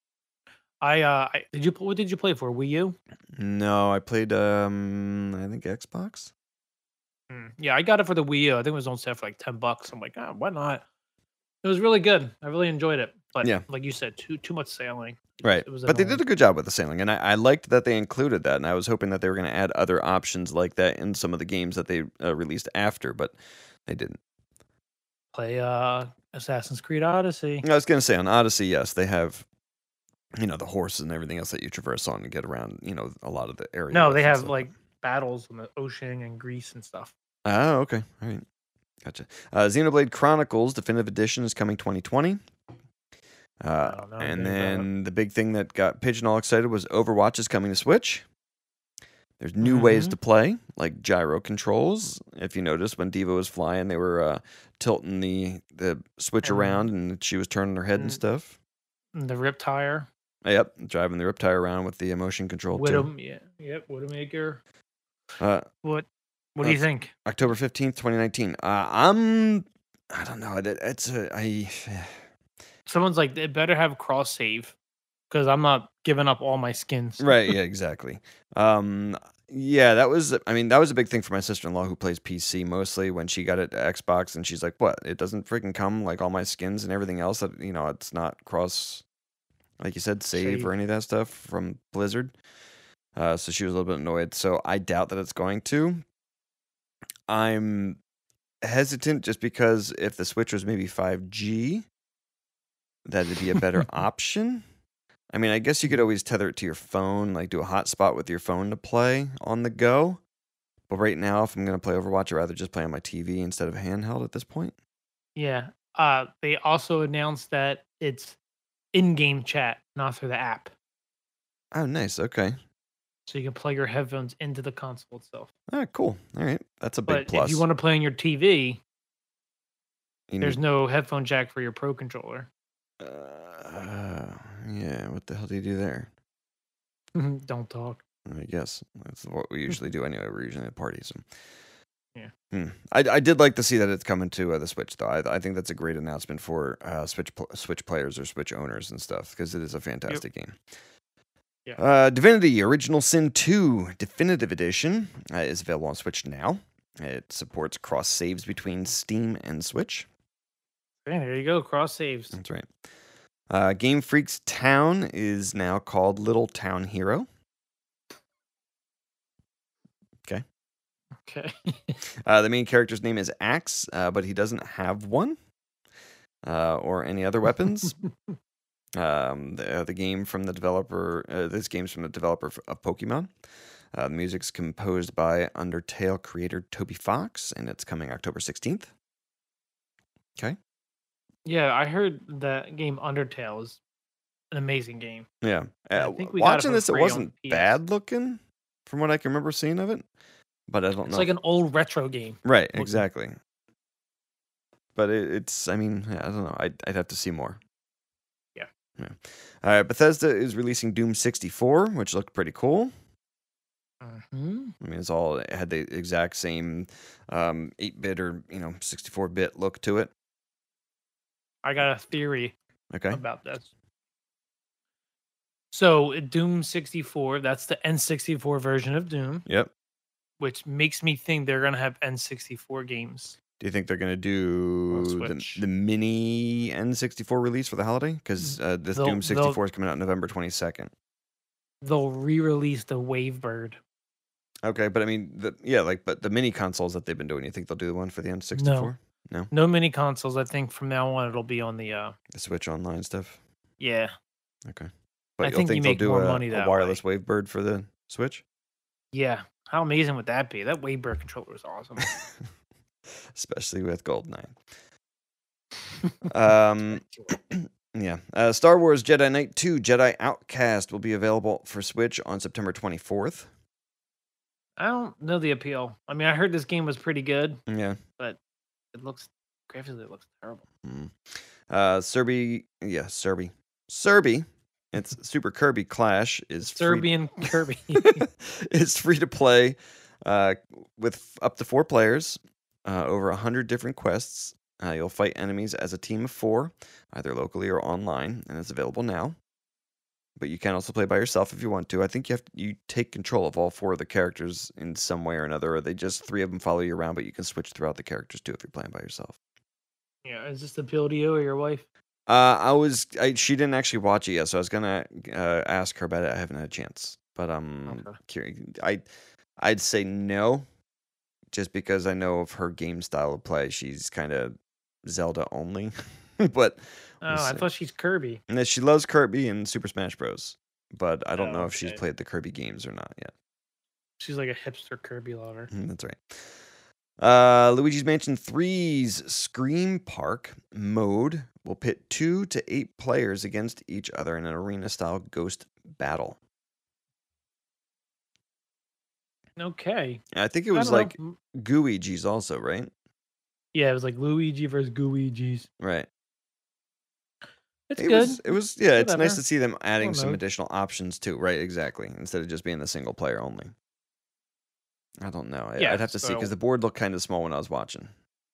I uh, I, did you what did you play for Wii U? No, I played, um, I think Xbox. Hmm. Yeah, I got it for the Wii U. I think it was on sale for like ten bucks. I'm like, ah, why not? It was really good. I really enjoyed it. But Yeah. like you said, too too much sailing. Right. It was But they annoying. did a good job with the sailing, and I, I liked that they included that, and I was hoping that they were going to add other options like that in some of the games that they uh, released after, but they didn't. Play uh Assassin's Creed Odyssey. I was going to say on Odyssey, yes, they have, you know, the horses and everything else that you traverse on to get around, you know, a lot of the area. No, with they and have stuff. like battles in the ocean and Greece and stuff. Oh, okay. All right. Gotcha. Uh, Xenoblade Chronicles Definitive Edition is coming twenty twenty. Uh, don't know and anything about then the big thing that got Pigeon all excited was Overwatch is coming to Switch. There's new ways Mhm. to play, like gyro controls. If you noticed, when Diva was flying, they were uh, tilting the, the Switch And- around, and she was turning her head and and- stuff. The Rip Tire. Yep, driving the Riptide around with the emotion control too. Widow, yeah, yep, Widowmaker. Uh, What what do you Uh, think? October fifteenth, twenty nineteen. Uh, I'm, I don't know. It, it's a, I, Someone's like, it better have cross save because I'm not giving up all my skins. right, yeah, exactly. Um, yeah, that was, I mean, that was a big thing for my sister-in-law who plays P C mostly when she got it to Xbox, and she's like, what? It doesn't freaking come like all my skins and everything else that, you know, it's not cross, like you said, save, Save. or any of that stuff from Blizzard. Uh, so she was a little bit annoyed. So I doubt that it's going to. I'm hesitant just because if the Switch was maybe five G, that'd be a better option. I mean, I guess you could always tether it to your phone, like do a hotspot with your phone to play on the go. But right now, if I'm going to play Overwatch, I'd rather just play on my T V instead of handheld at this point. Yeah. Uh, they also announced that it's in-game chat, not through the app, Oh, nice. Okay. so you can plug your headphones into the console itself. Ah, cool. All right. That's a big But plus. if you want to play on your T V, You there's need- no headphone jack for your Pro controller. Uh, yeah. What the hell do you do there? Don't talk. I guess that's what we usually do anyway. We're usually at parties. So. Yeah. Hmm. I, I did like to see that it's coming to uh, the Switch, though. I, I think that's a great announcement for uh, Switch pl- Switch players or Switch owners and stuff because it is a fantastic game. Yeah. Uh, Divinity Original Sin two Definitive Edition uh, is available on Switch now. It supports cross saves between Steam and Switch. Hey, there you go. Cross saves. That's right. Uh, Game Freak's town is now called Little Town Hero. Okay. Okay. Uh, the main character's name is Axe, uh, but he doesn't have one uh, or any other weapons. um, the, uh, the game from the developer, uh, this game's from the developer f- of Pokemon. Uh, the music's composed by Undertale creator Toby Fox, and it's coming October sixteenth. Okay. Yeah, I heard that game Undertale is an amazing game. Yeah. I Uh, think we got it watching for this, it free on wasn't P S. bad looking from what I can remember seeing of it, but I don't It's know. like an old retro game. Right, looking. exactly. But it, it's, I mean, yeah, I don't know. I'd, I'd have to see more. Yeah. Yeah. All right, Bethesda is releasing Doom sixty-four, which looked pretty cool. hmm I mean, it's all, it had the exact same um, eight-bit or, you know, sixty-four bit look to it. I got a theory Okay. about this. So Doom sixty-four, that's the N sixty-four version of Doom, Yep. which makes me think they're gonna have N sixty-four games. Do you think they're going to do the, Switch. the mini N sixty-four release for the holiday? Because uh, this They'll- Doom they'll- sixty-four is coming out November twenty-second. They'll re-release the Wavebird. Okay, but I mean, the, yeah, like, but the mini consoles that they've been doing, you think they'll do the one for the N sixty-four? No. No mini consoles. I think from now on it'll be on the uh The Switch Online stuff? yeah. Okay. I But you'll think you think they'll make do more a, money a that wireless Wavebird for the Switch? Yeah. How amazing would that be? That Wavebird controller is awesome. Especially with Goldeneye. Um, yeah. Uh, Star Wars Jedi Knight two Jedi Outcast will be available for Switch on September twenty-fourth. I don't know the appeal. I mean, I heard this game was pretty good. Yeah. It looks graphically it looks terrible. Mm. Uh, Serby, yeah, Serby. Serby, it's Super Kirby Clash is free, Serbian Kirby. it's free to play uh, with up to four players, uh, over a hundred different quests. Uh, you'll fight enemies as a team of four, either locally or online, and it's available now. But you can also play by yourself if you want to. I think you have to, you take control of all four of the characters in some way or another, or they just three of them follow you around, but you can switch throughout the characters too if you're playing by yourself. Yeah, is this appeal to you or your wife? Uh, I was I, she didn't actually watch it yet, so I was gonna uh, ask her about it. I haven't had a chance, but um, Okay. curious. I I'd say no, just because I know of her game style of play. She's kind of Zelda only, but Oh, We'll I see. thought she's Kirby. and then she loves Kirby and Super Smash Bros. But I don't Oh, know if she's okay. played the Kirby games or not yet. She's like a hipster Kirby lover. Mm, That's right. Uh, Luigi's Mansion three's Scream Park mode will pit two to eight players against each other in an arena-style ghost battle. Okay. I think it I was don't know. like Mm, Gooigi's also, right? Yeah, it was like Luigi versus Gooigi's. Right. It's It good. was. It was. Yeah, it's nice Whatever. to see them adding Cool some mode. additional options too. Right. Exactly. Instead of just being the single player only. I don't know. I, Yeah, I'd have to see because so- the board looked kind of small when I was watching.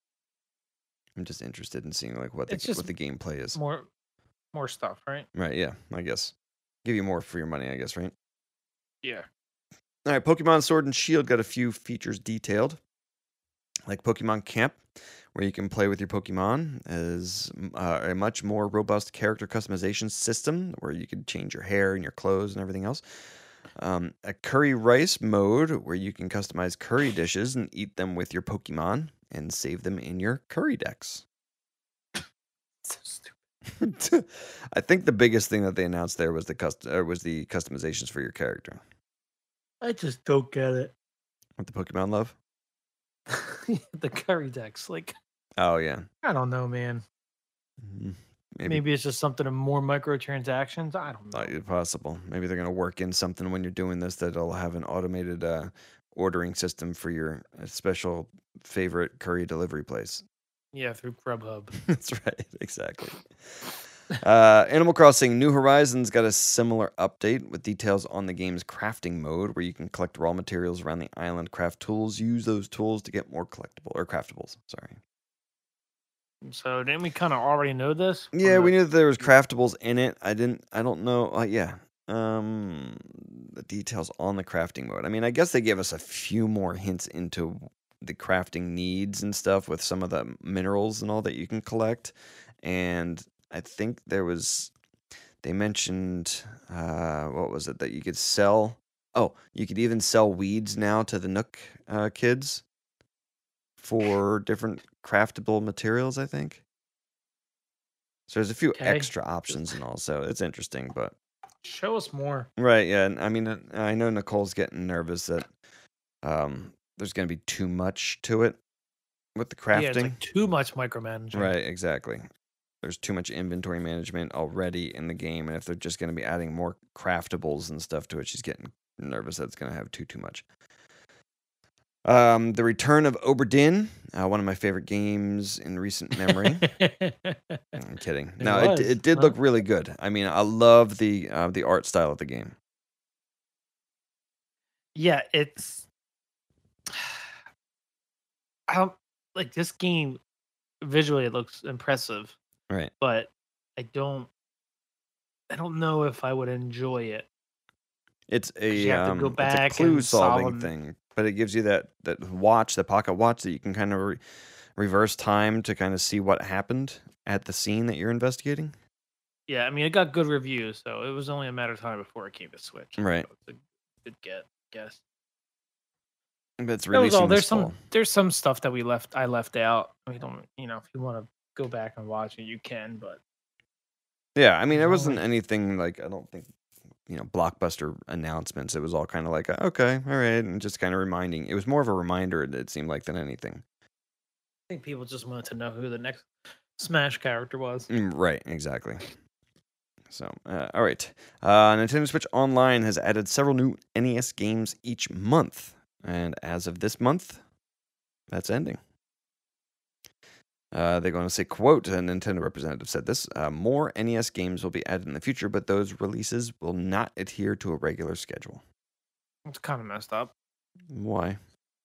I'm just interested in seeing like what the It's just what the gameplay is. More, more stuff, right? Right. Yeah. I guess. Give you more for your money. I guess. Right. Yeah. All right. Pokemon Sword and Shield got a few features detailed, like Pokemon Camp, where you can play with your Pokemon, as uh, a much more robust character customization system where you can change your hair and your clothes and everything else. Um, a curry rice mode where you can customize curry dishes and eat them with your Pokemon and save them in your curry decks. So stupid. I think the biggest thing that they announced there was the cust- uh, was the customizations for your character. I just don't get it. With the Pokemon love? The curry decks, like Oh yeah. I don't know, man. Mhm. Maybe, Maybe, it's just something of more microtransactions. I don't know. uh, possible. Maybe they're gonna work in something when you're doing this that'll have an automated uh, ordering system for your uh, special favorite curry delivery place. Yeah, through Grubhub. That's right, exactly. Uh, Animal Crossing New Horizons got a similar update with details on the game's crafting mode, where you can collect raw materials around the island, craft tools, use those tools to get more collectible or craftables. Sorry. So didn't we kind of already know this? from Yeah, the- we knew that there was craftables in it. I didn't. I don't know. Uh, yeah. Um, the details on the crafting mode. I mean, I guess they gave us a few more hints into the crafting needs and stuff with some of the minerals and all that you can collect, and I think there was, they mentioned, uh, what was it that you could sell? Oh, you could even sell weeds now to the Nook uh, kids for different craftable materials, I think. So there's a few Okay. extra options and all, so it's interesting, but Show us more. right, yeah. and I mean, uh, I know Nicole's getting nervous that um, there's going to be too much to it with the crafting. Yeah, it's like too much micromanaging. Right, exactly. There's too much inventory management already in the game, and if they're just going to be adding more craftables and stuff to it, she's getting nervous that it's going to have too too much. Um, the Return of Oberdin, uh, one of my favorite games in recent memory. I'm kidding. It No, it, was, it did huh? look really good. I mean, I love the uh, the art style of the game. Yeah, it's. I don't like this game. Visually, it looks impressive, Right. but I don't. I don't know if I would enjoy it. It's a you have to um, go it's a back clue and solving solve 'em. thing, but it gives you that that watch, the pocket watch, that you can kind of re- reverse time to kind of see what happened at the scene that you're investigating. Yeah, I mean, it got good reviews, so it was only a matter of time before it came to Switch. Right. So it's a good get, guess. But it's That was releasing all. this There's some fall. there's some stuff that we left I left out. We don't, you know, if you want to go back and watch it, you can. But Yeah, I mean, it There's wasn't only- anything like, I don't think, you know, blockbuster announcements. It was all kind of like, uh, okay, all right, and just kind of reminding. It was more of a reminder, it seemed like, than anything. I think people just wanted to know who the next Smash character was. Mm, Right, exactly. So, uh, all right. Uh, Nintendo Switch Online has added several new N E S games each month. And as of this month, that's ending. Uh, they're going to say, quote, a Nintendo representative said this, uh, more N E S games will be added in the future, but those releases will not adhere to a regular schedule. It's kind of messed up. Why?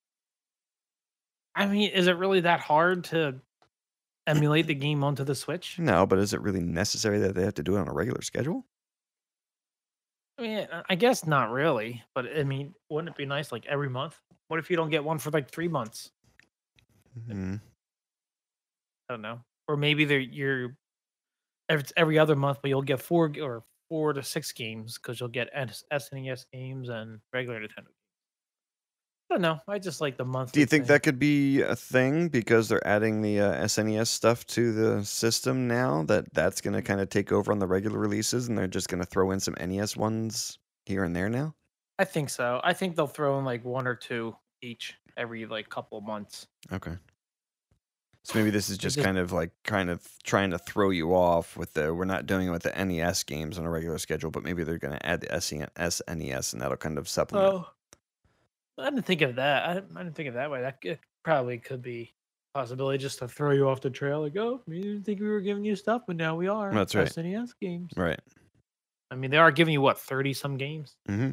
I mean, is it really that hard to emulate the game onto the Switch? No, but is it really necessary that they have to do it on a regular schedule? I mean, I- I guess not really, but I mean, wouldn't it be nice like every month? What if you don't get one for like three months? Hmm. I don't know. Or maybe they're you're every, it's every other month, but you'll get four g- or four to six games because you'll get S- SNES games and regular Nintendo games. I don't know. I just like the monthly. Do you think thing. that could be a thing because they're adding the uh, S N E S stuff to the system now? That that's going to kind of take over on the regular releases, and they're just going to throw in some N E S ones here and there now. I think so. I think they'll throw in like one or two each. every like couple of months. Okay. So maybe this is just just- kind of like kind of trying to throw you off with the we're not doing it with the N E S games on a regular schedule, but maybe they're going to add the S N E S and that'll kind of supplement. Oh, I didn't think of that. I, I didn't think of that way. That could, probably could be a possibility just to throw you off the trail. Like, oh, we didn't think we were giving you stuff, but now we are. That's right. S N E S games. Right. I mean, they are giving you what thirty some games. Mm-hmm.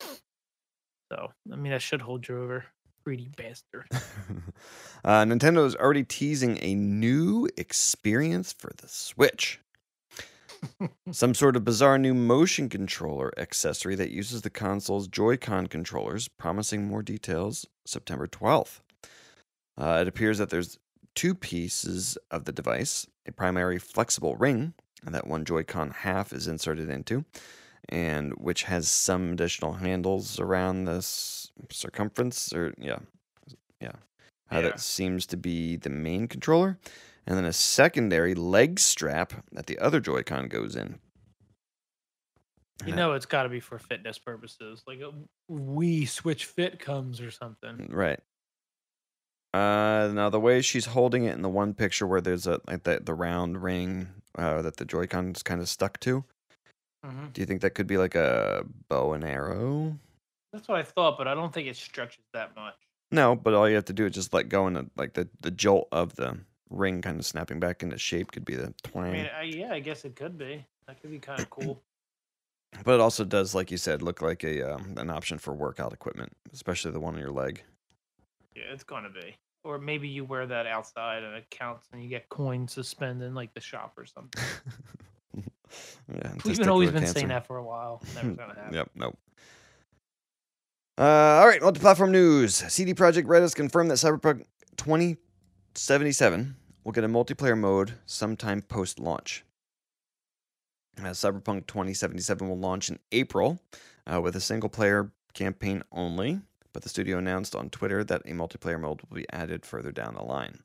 So I mean, that should hold you over. Greedy bastard. uh, Nintendo is already teasing a new experience for the Switch. Some sort of bizarre new motion controller accessory that uses the console's Joy-Con controllers, promising more details September twelfth. Uh, it appears that there's two pieces of the device, a primary flexible ring that one Joy-Con half is inserted into, and which has some additional handles around this circumference, or yeah, yeah, uh, Yeah. that seems to be the main controller, and then a secondary leg strap that the other Joy-Con goes in. You know, it's got to be for fitness purposes. Like a Wii Switch Fit comes or something. Right. Uh, now the way she's holding it in the one picture where there's a like the the round ring uh, that the Joy-Con's kind of stuck to. Mm-hmm. Do you think that could be like a bow and arrow? That's what I thought, but I don't think it stretches that much. No, but all you have to do is just let go, and the, like the, the jolt of the ring kind of snapping back into shape could be the twang. I mean, I, yeah, I guess it could be. That could be kind of cool. But it also does, like you said, look like a um, an option for workout equipment, especially the one on your leg. Yeah, it's gonna be. Or maybe you wear that outside and it counts, and you get coins to spend in like the shop or something. Yeah, We've been always been saying that for a while. Never gonna happen. Yep, nope. Uh, all right, multi-platform news. C D Projekt Red has confirmed that Cyberpunk twenty seventy-seven will get a multiplayer mode sometime post-launch. Uh, Cyberpunk twenty seventy-seven will launch in April uh, with a single-player campaign only, but the studio announced on Twitter that a multiplayer mode will be added further down the line.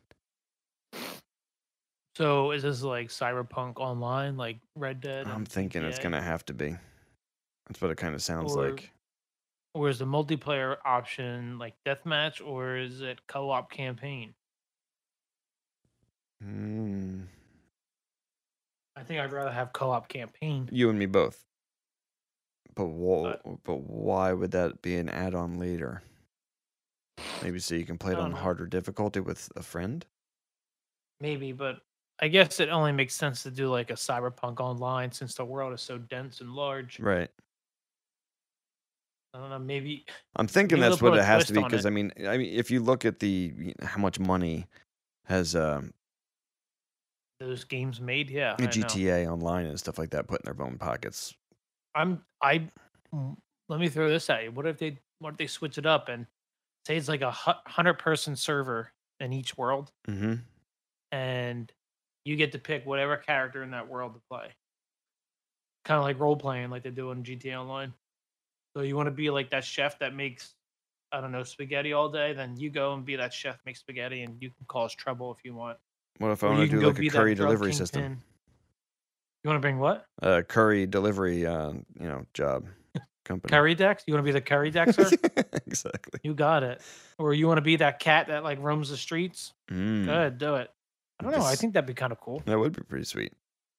So is this like Cyberpunk Online, like Red Dead? I'm and thinking it's G T A? going to have to be. That's what it kind of sounds Or- like. Or is the multiplayer option like deathmatch, or is it co-op campaign? Hmm. I think I'd rather have co-op campaign. You and me both. But, wha- But- but why would that be an add-on later? Maybe so you can play it I on don't know. harder difficulty with a friend? Maybe, but I guess it only makes sense to do like a Cyberpunk Online since the world is so dense and large. Right. I don't know. Maybe I'm thinking Maybe that's they'll what put it a has to twist be on because it. I mean, I mean, if you look at the how much money has um, those games made. Yeah, I know. G T A Online and stuff like that put in their own pockets. I'm I. mm, Let me throw this at you. What if they what if they switch it up and say it's like a hu- hundred person server in each world, Mm-hmm. and you get to pick whatever character in that world to play. Kind of like role playing, like they do in G T A Online. So you want to be like that chef that makes, I don't know, spaghetti all day. Then you go and be that chef, make spaghetti, and you can cause trouble if you want. What if I Or want you to can do go like a be that curry drug delivery system? kingpin. You want to bring what? A curry delivery, uh, you know, job company. Curry Dex? You want to be the Curry Dexer? Exactly. You got it. Or you want to be that cat that like roams the streets? Mm, Good, do it. I don't know. I Just- think that'd be kind of cool. that would be pretty sweet.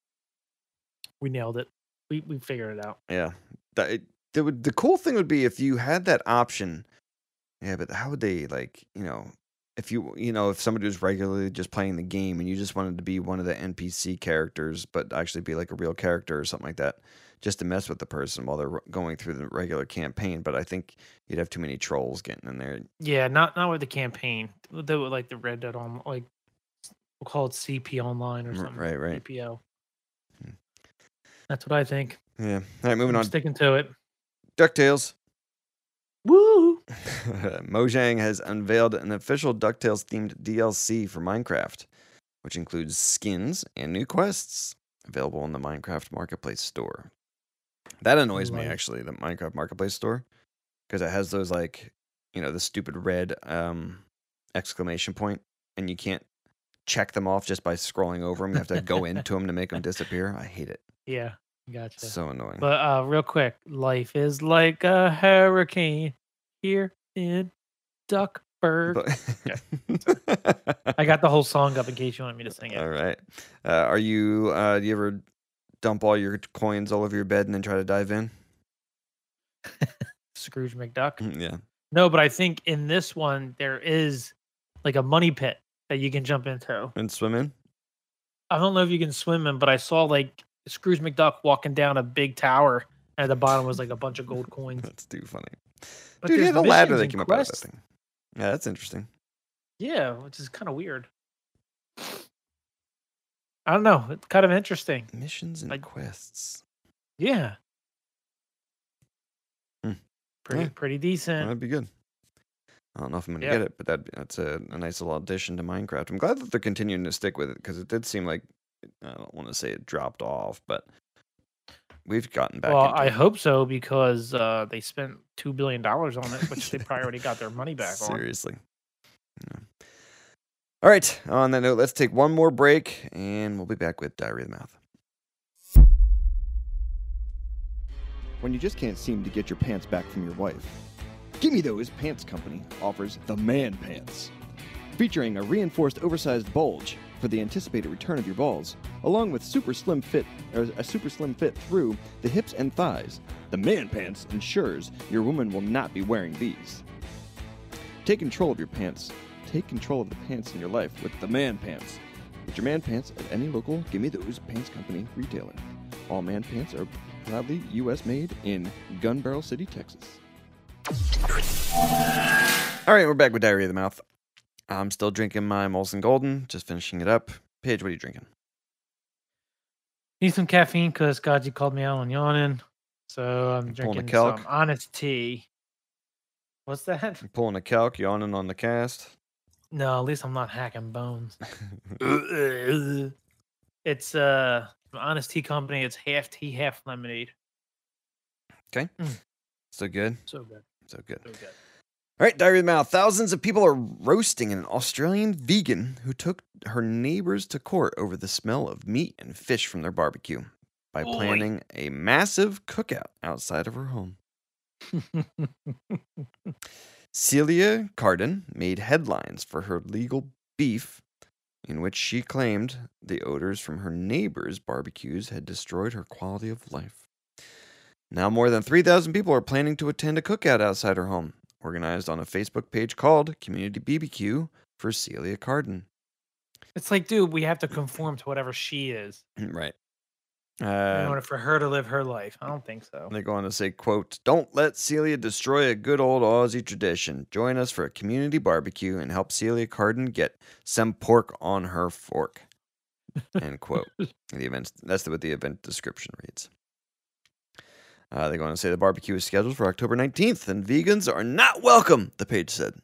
We nailed it. We we figured it out. Yeah. That it, that would, the cool thing would be if you had that option. Yeah, but how would they like, you know, if you you know, if somebody was regularly just playing the game and you just wanted to be one of the N P C characters, but actually be like a real character or something like that, just to mess with the person while they're going through the regular campaign. But I think you'd have too many trolls getting in there. Yeah, not not with the campaign. We'll do it like the Red Dead on like we'll call it C P Online or R- something. right, right. C P O. Hmm. That's what I think. Yeah. All right, moving I'm on. sticking to it. DuckTales. Woo! Mojang has unveiled an official DuckTales themed D L C for Minecraft, which includes skins and new quests available in the Minecraft Marketplace store. That annoys me, Right. actually, the Minecraft Marketplace store, because it has those, like, you know, the stupid red um, exclamation point, and you can't check them off just by scrolling over them. You have to go into them to make them disappear. I hate it. Yeah, gotcha. So annoying. But uh, real quick, life is like a hurricane here in Duck Pittsburgh. But- I got the whole song up in case you want me to sing it. All right. Uh, are you? Uh, do you ever dump all your coins all over your bed and then try to dive in? Scrooge McDuck. Yeah. No, but I think in this one there is like a money pit that you can jump into. And swim in? I don't know if you can swim in, but I saw like Scrooge McDuck walking down a big tower, and at the bottom was like a bunch of gold coins. That's too funny. But Dude, he there's had a ladder missions that and came up out of that quests. thing. Yeah, that's interesting. Yeah, which is kind of weird. I don't know. It's kind of interesting. Missions and Like- quests. Yeah. Hmm. Pretty Yeah. pretty decent. That'd be good. I don't know if I'm gonna Yeah. get it, but that that's a, a nice little addition to Minecraft. I'm glad that they're continuing to stick with it because it did seem like I don't want to say it dropped off, but we've gotten back. Well, into I it. hope so because uh, they spent two billion dollars on it, which they probably already got their money back on. Seriously. Yeah. All right. On that note, let's take one more break, and we'll be back with Diary of the Mouth. When you just can't seem to get your pants back from your wife, Gimme Those Pants Company offers the Man Pants. Featuring a reinforced oversized bulge for the anticipated return of your balls, along with super slim fit or a super slim fit through the hips and thighs, the Man Pants ensures your woman will not be wearing these. Take control of your pants. Take control of the pants in your life with the Man Pants. Get your Man Pants at any local Gimme Those Pants Company retailer. All Man Pants are proudly U S made in Gun Barrel City, Texas. All right, we're back with Diary of the Mouth. I'm still drinking my Molson Golden, just finishing it up. Paige, what are you drinking? Need some caffeine because God, you called me out on yawning. So I'm You pulling a drinking Kelk? some Honest Tea. What's that? You pulling a calc, yawning on the cast. No, at least I'm not hacking bones. It's uh from Honest Tea Company. It's half tea, half lemonade. Okay. Mm. So good. So good. So good. So good. All right, Diary of the Mouth. Thousands of people are roasting an Australian vegan who took her neighbors to court over the smell of meat and fish from their barbecue by Oy. planning a massive cookout outside of her home. Celia Carden made headlines for her legal beef, in which she claimed the odors from her neighbors' barbecues had destroyed her quality of life. Now more than three thousand people are planning to attend a cookout outside her home, organized on a Facebook page called Community B B Q for Celia Carden. It's like, dude, we have to conform to whatever she is Right. in Uh, order for her to live her life. I don't think so. they go on to say, quote, "Don't let Celia destroy a good old Aussie tradition. Join us for a community barbecue and help Celia Carden get some pork on her fork." End quote. The event, that's what the event description reads. Uh, they go on to say the barbecue is scheduled for October nineteenth, and vegans are not welcome, the page said.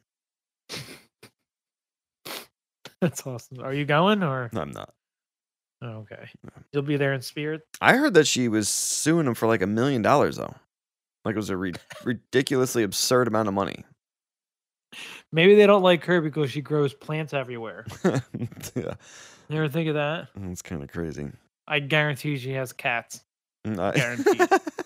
That's awesome. Are you going or? No, I'm not. Oh, okay. You'll be there in spirit. I heard that she was suing him for like a million dollars, though. Like it was a re- ridiculously absurd amount of money. Maybe they don't like her because she grows plants everywhere. Yeah, You ever think of that? it's kind of crazy. I guarantee she has cats. I- Guaranteed.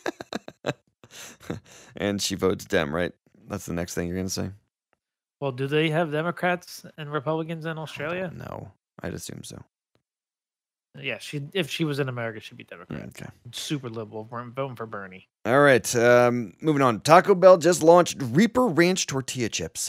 And she votes Dem, right? That's the next thing you're gonna say. Well, do they have Democrats and Republicans in Australia? No, I'd assume so. Yeah, she. If she was in America, she'd be Democrat. Okay. Super liberal. We're voting for Bernie. All right. Um, moving on. Taco Bell just launched Reaper Ranch tortilla chips.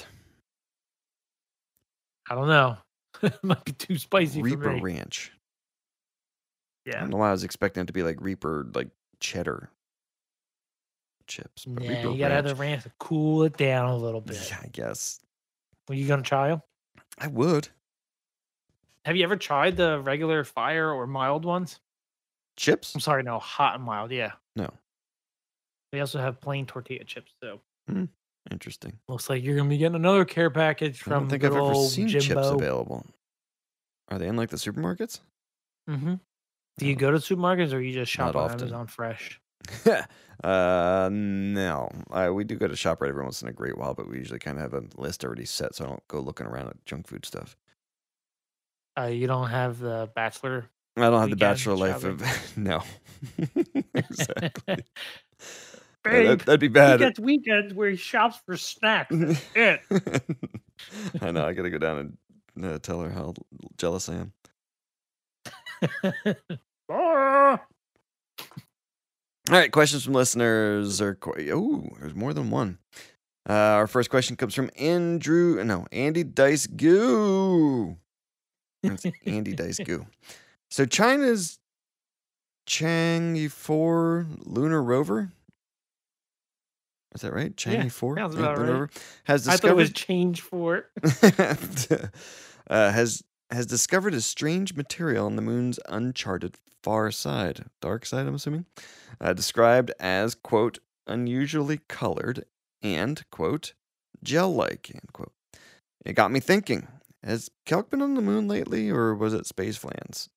I don't know. Might be too spicy Reaper for me. Ranch. I Yeah. don't know why I was expecting it to be like Reaper, like cheddar chips. But Yeah, Reaper you gotta have Ranch. the ranch to cool it down a little bit. Yeah, I guess Were you gonna try 'em? I would. Have you ever tried the regular fire or mild ones? Chips? I'm sorry, no, hot and mild. Yeah. No. They also have plain tortilla chips too. Interesting. Looks like you're gonna be getting another care package I don't from think good I've ever old seen Jimbo. chips available. Are they in like the supermarkets? Mm-hmm. Do you go to supermarkets or you just shop Not on often. Amazon Fresh? uh, no. Uh, we do go to ShopRite every once in a great while, but we usually kind of have a list already set, so I don't go looking around at junk food stuff. Uh, you don't have the Bachelor. I don't have the Weekend bachelor life shopping. of no. Exactly. Babe, Yeah, that, that'd be he bad. gets weekends where he shops for snacks. That's it. I know. I gotta go down and uh, tell her how jealous I am. Ah! All right, questions from listeners. Or oh, there's more than one. Uh, our first question comes from Andrew. No, Andy Dice Goo. That's Andy Dice Goo. So China's Chang'e four lunar rover. Is that right? Chang'e Yeah, four sounds lunar about right. rover has I thought it was discovered change for it. uh, has has discovered a strange material on the moon's uncharted far side, dark side. I'm assuming, uh, described as quote unusually colored and quote gel-like end quote. It got me thinking. Has Kelk been on the moon lately, or was it space flans?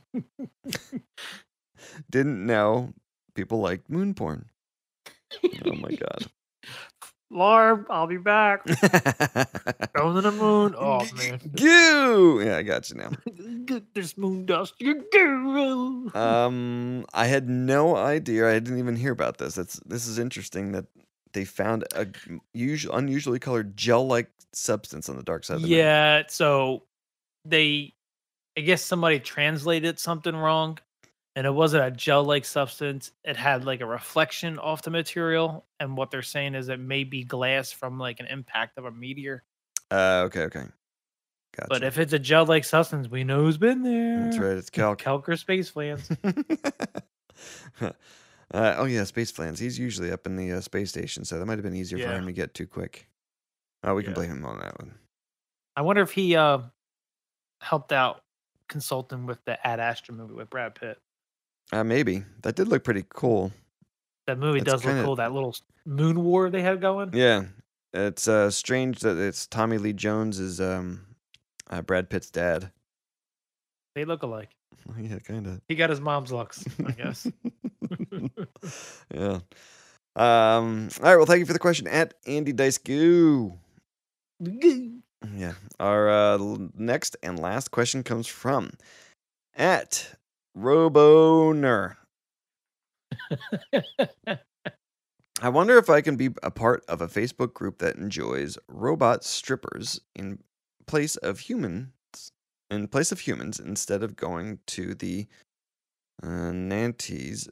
Didn't know people liked moon porn. Oh my god. Larb, I'll be back. Going to the moon. Oh man. Goo! Yeah, I got you now. Get this moon dust. You go. Um, I had no idea. I didn't even hear about this. That's this is interesting that they found a usual, unusually colored gel-like substance on the dark side of the moon. Yeah, so they, I guess somebody translated something wrong, and it wasn't a gel-like substance. It had like a reflection off the material, and what they're saying is it may be glass from like an impact of a meteor. Uh, okay, okay. Gotcha. But if it's a gel-like substance, we know who's been there. That's right, it's Kelk. Kelk or space flans. uh, oh yeah, space flans. He's usually up in the uh, space station, so that might have been easier for Yeah. him to get too quick. Oh, we can Yeah. blame him on that one. I wonder if he uh, helped out consulting with the Ad Astra movie with Brad Pitt. Uh, maybe that did look pretty cool. That movie That's does kinda- look cool. That little moon war they had going. Yeah, it's uh, strange that it's Tommy Lee Jones is um, uh, Brad Pitt's dad. They look alike. Yeah, kind of. He got his mom's looks, I guess. Yeah. Um. All right. Well, thank you for the question at Andy Dice Goo. Yeah. Our uh, l- next and last question comes from at Roboner. I wonder if I can be a part of a Facebook group that enjoys robot strippers in place of humans, in place of humans, instead of going to the uh, Nantes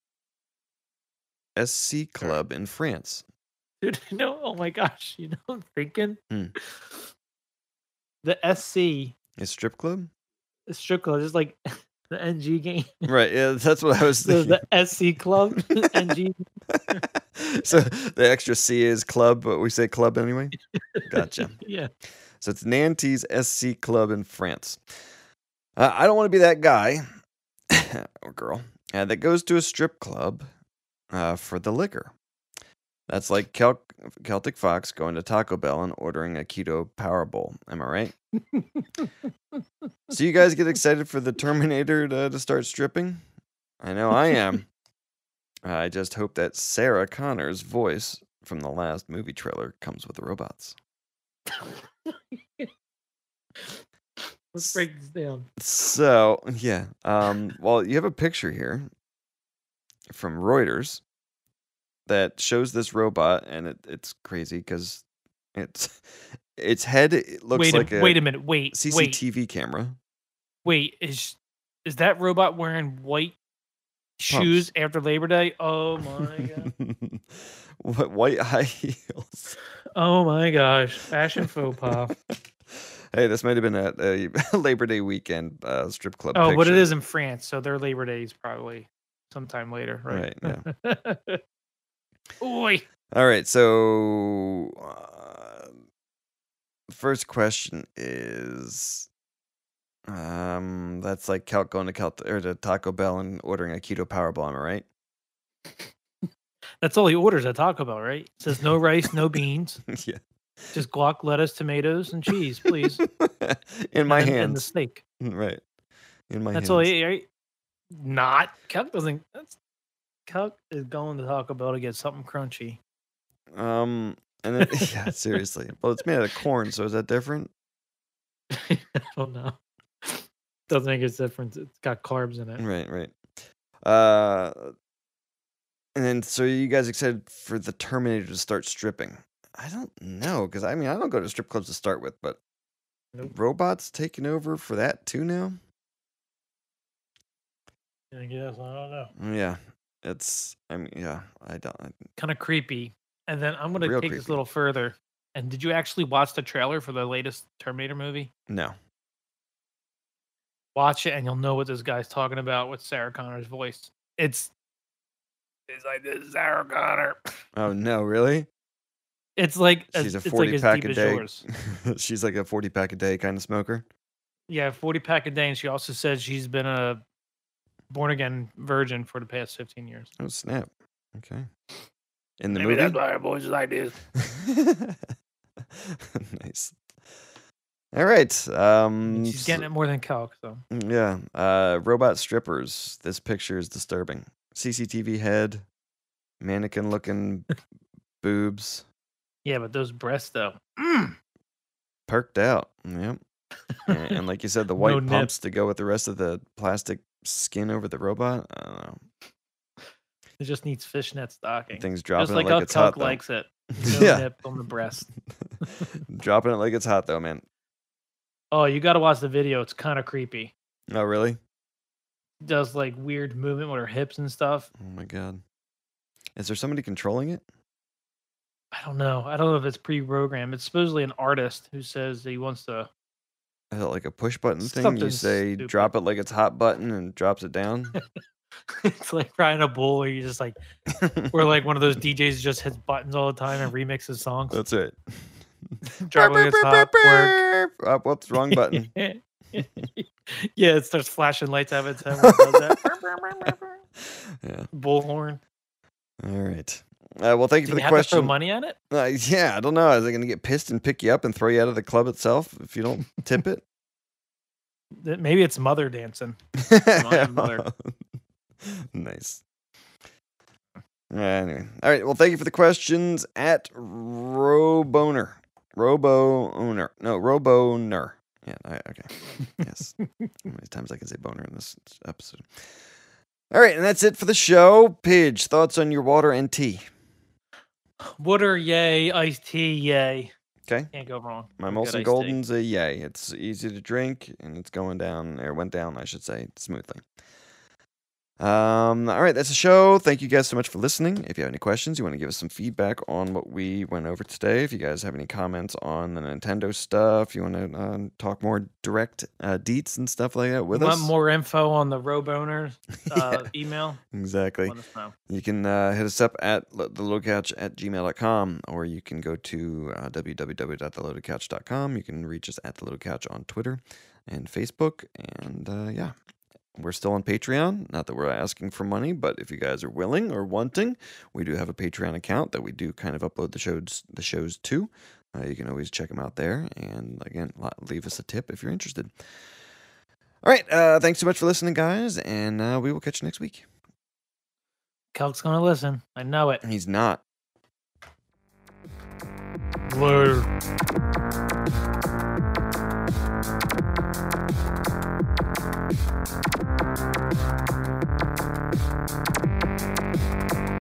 S C Club in France. Dude, you know, oh my gosh, you know what I'm thinking? Hmm. The S C A strip club? strip club is like the N G game. Right. Yeah, that's what I was So thinking. the S C club, N G. So the extra C is club, but we say club anyway. Gotcha. Yeah. So it's Nantes S C Club in France. Uh, I don't want to be that guy or girl uh, that goes to a strip club uh, for the liquor. That's like Kel- Celtic Fox going to Taco Bell and ordering a keto power bowl. Am I right? So you guys get excited for the Terminator to, to start stripping? I know I am. I just hope that Sarah Connor's voice from the last movie trailer comes with the robots. Let's break this down. So, yeah. Um, well, you have a picture here from Reuters that shows this robot, and it, it's crazy because it's its head it looks Wait, like a, a, wait a minute. Wait, C wait, C T V camera. wait. Is is that robot wearing white shoes after Labor Day? Oh my god. What white high heels? Oh my gosh. Fashion faux pas. Hey, this might have been a, a Labor Day weekend uh, strip club. Oh, but it picture. is in France, so their Labor Day is probably sometime later, right? Right, yeah. Oi. All right, so uh, first question is, um, that's like Cal going to Cal or to Taco Bell and ordering a keto power bomb, right? That's all he orders at Taco Bell, right? It says no rice, no beans, Yeah, just guac, lettuce, tomatoes, and cheese, please. in my and, hands, and the steak. right? In my That's hands. all he right? Not Kelk doesn't. That's Kelk is going to Taco Bell to get something crunchy. Um, and then, yeah, seriously. Well, it's made out of corn, so is that different? I don't know. Doesn't make a difference. It's got carbs in it. Right, right. Uh, and then so you guys excited for the Terminator to start stripping? I don't know, because I mean, I don't go to strip clubs to start with, but Nope. robots taking over for that too now? I guess I don't know. Yeah, it's, I mean, yeah, I don't, I, Kind of creepy. And then I'm gonna Real take this creepy. a little further. And did you actually watch the trailer for the latest Terminator movie? no. Watch it, and you'll know what this guy's talking about with Sarah Connor's voice. It's it's like this is Sarah Connor. Oh, no, really? It's like She's as, a it's like forty as pack deep a as day. yours. She's like a forty pack a day kind of smoker. Yeah, forty pack a day, and she also said she's been a born again virgin for the past fifteen years. Oh, snap. Okay. In the Maybe movie? that's why her voice is like this. Nice. All right. Um, She's getting it more than Calc, so Yeah. Uh, robot strippers. This picture is disturbing. C C T V head, mannequin looking boobs, yeah. But those breasts, though, mm. perked out. Yep. And, and like you said, the No white nip. pumps to go with the rest of the plastic skin over the robot. I don't know. It just needs fishnet stocking. Things Just dropping like it like how it's hot, Calc though. likes it. No Yeah. nip on the breast. Dropping it like it's hot, though, man. Oh, you got to watch the video. It's kind of creepy. Oh, really? Does like weird movement with her hips and stuff. Oh, my God. Is there somebody controlling it? I don't know. I don't know if it's pre-programmed. It's supposedly an artist who says he wants to. Is it like a push button thing? You Something say stupid. drop it like it's hot button and drops it down? It's like riding a bull, where you just like, or like one of those D Js who just hits buttons all the time and remixes songs. That's it. Drop it like it's hot, work. Oh, whoops, wrong button. Yeah, it starts flashing lights out of its head when it does that. Yeah. Bullhorn. All right. Uh, well, thank you Do for you the have to throw question. money at it? Uh, yeah, I don't know. Is it going to get pissed and pick you up and throw you out of the club itself if you don't tip it? Th- Maybe it's mother dancing. My mother. Nice. Uh, Anyway, all right. Well, thank you for the questions at Roboner, Robo Owner, no Roboner. Yeah. all right, okay. Yes. How many times I can say boner in this episode? All right, and that's it for the show. Pidge, thoughts on your water and tea? Water, yay. Iced tea, yay. Okay. Can't go wrong. My with Molson good iced tea. Golden's a yay. It's easy to drink and it's going down, or went down, I should say, smoothly. Um, all right, that's the show. Thank you guys so much for listening. If you have any questions, you want to give us some feedback on what we went over today. If you guys have any comments on the Nintendo stuff, you want to uh, talk more direct uh, deets and stuff like that with You us. want more info on the Roboner uh, email? Exactly. Let us know. You can uh, hit us up at lo- the loaded couch at gmail dot com, or you can go to uh, w w w dot the loaded couch dot com. You can reach us at The Loaded Couch on Twitter and Facebook. And uh, yeah, we're still on Patreon. Not that we're asking for money, but if you guys are willing or wanting, we do have a Patreon account that we do kind of upload the shows the shows to. Uh, you can always check them out there. And again, lo- leave us a tip if you're interested. All right. Uh, thanks so much for listening, guys. And uh, we will catch you next week. Calc's gonna listen. I know it. He's not. Later.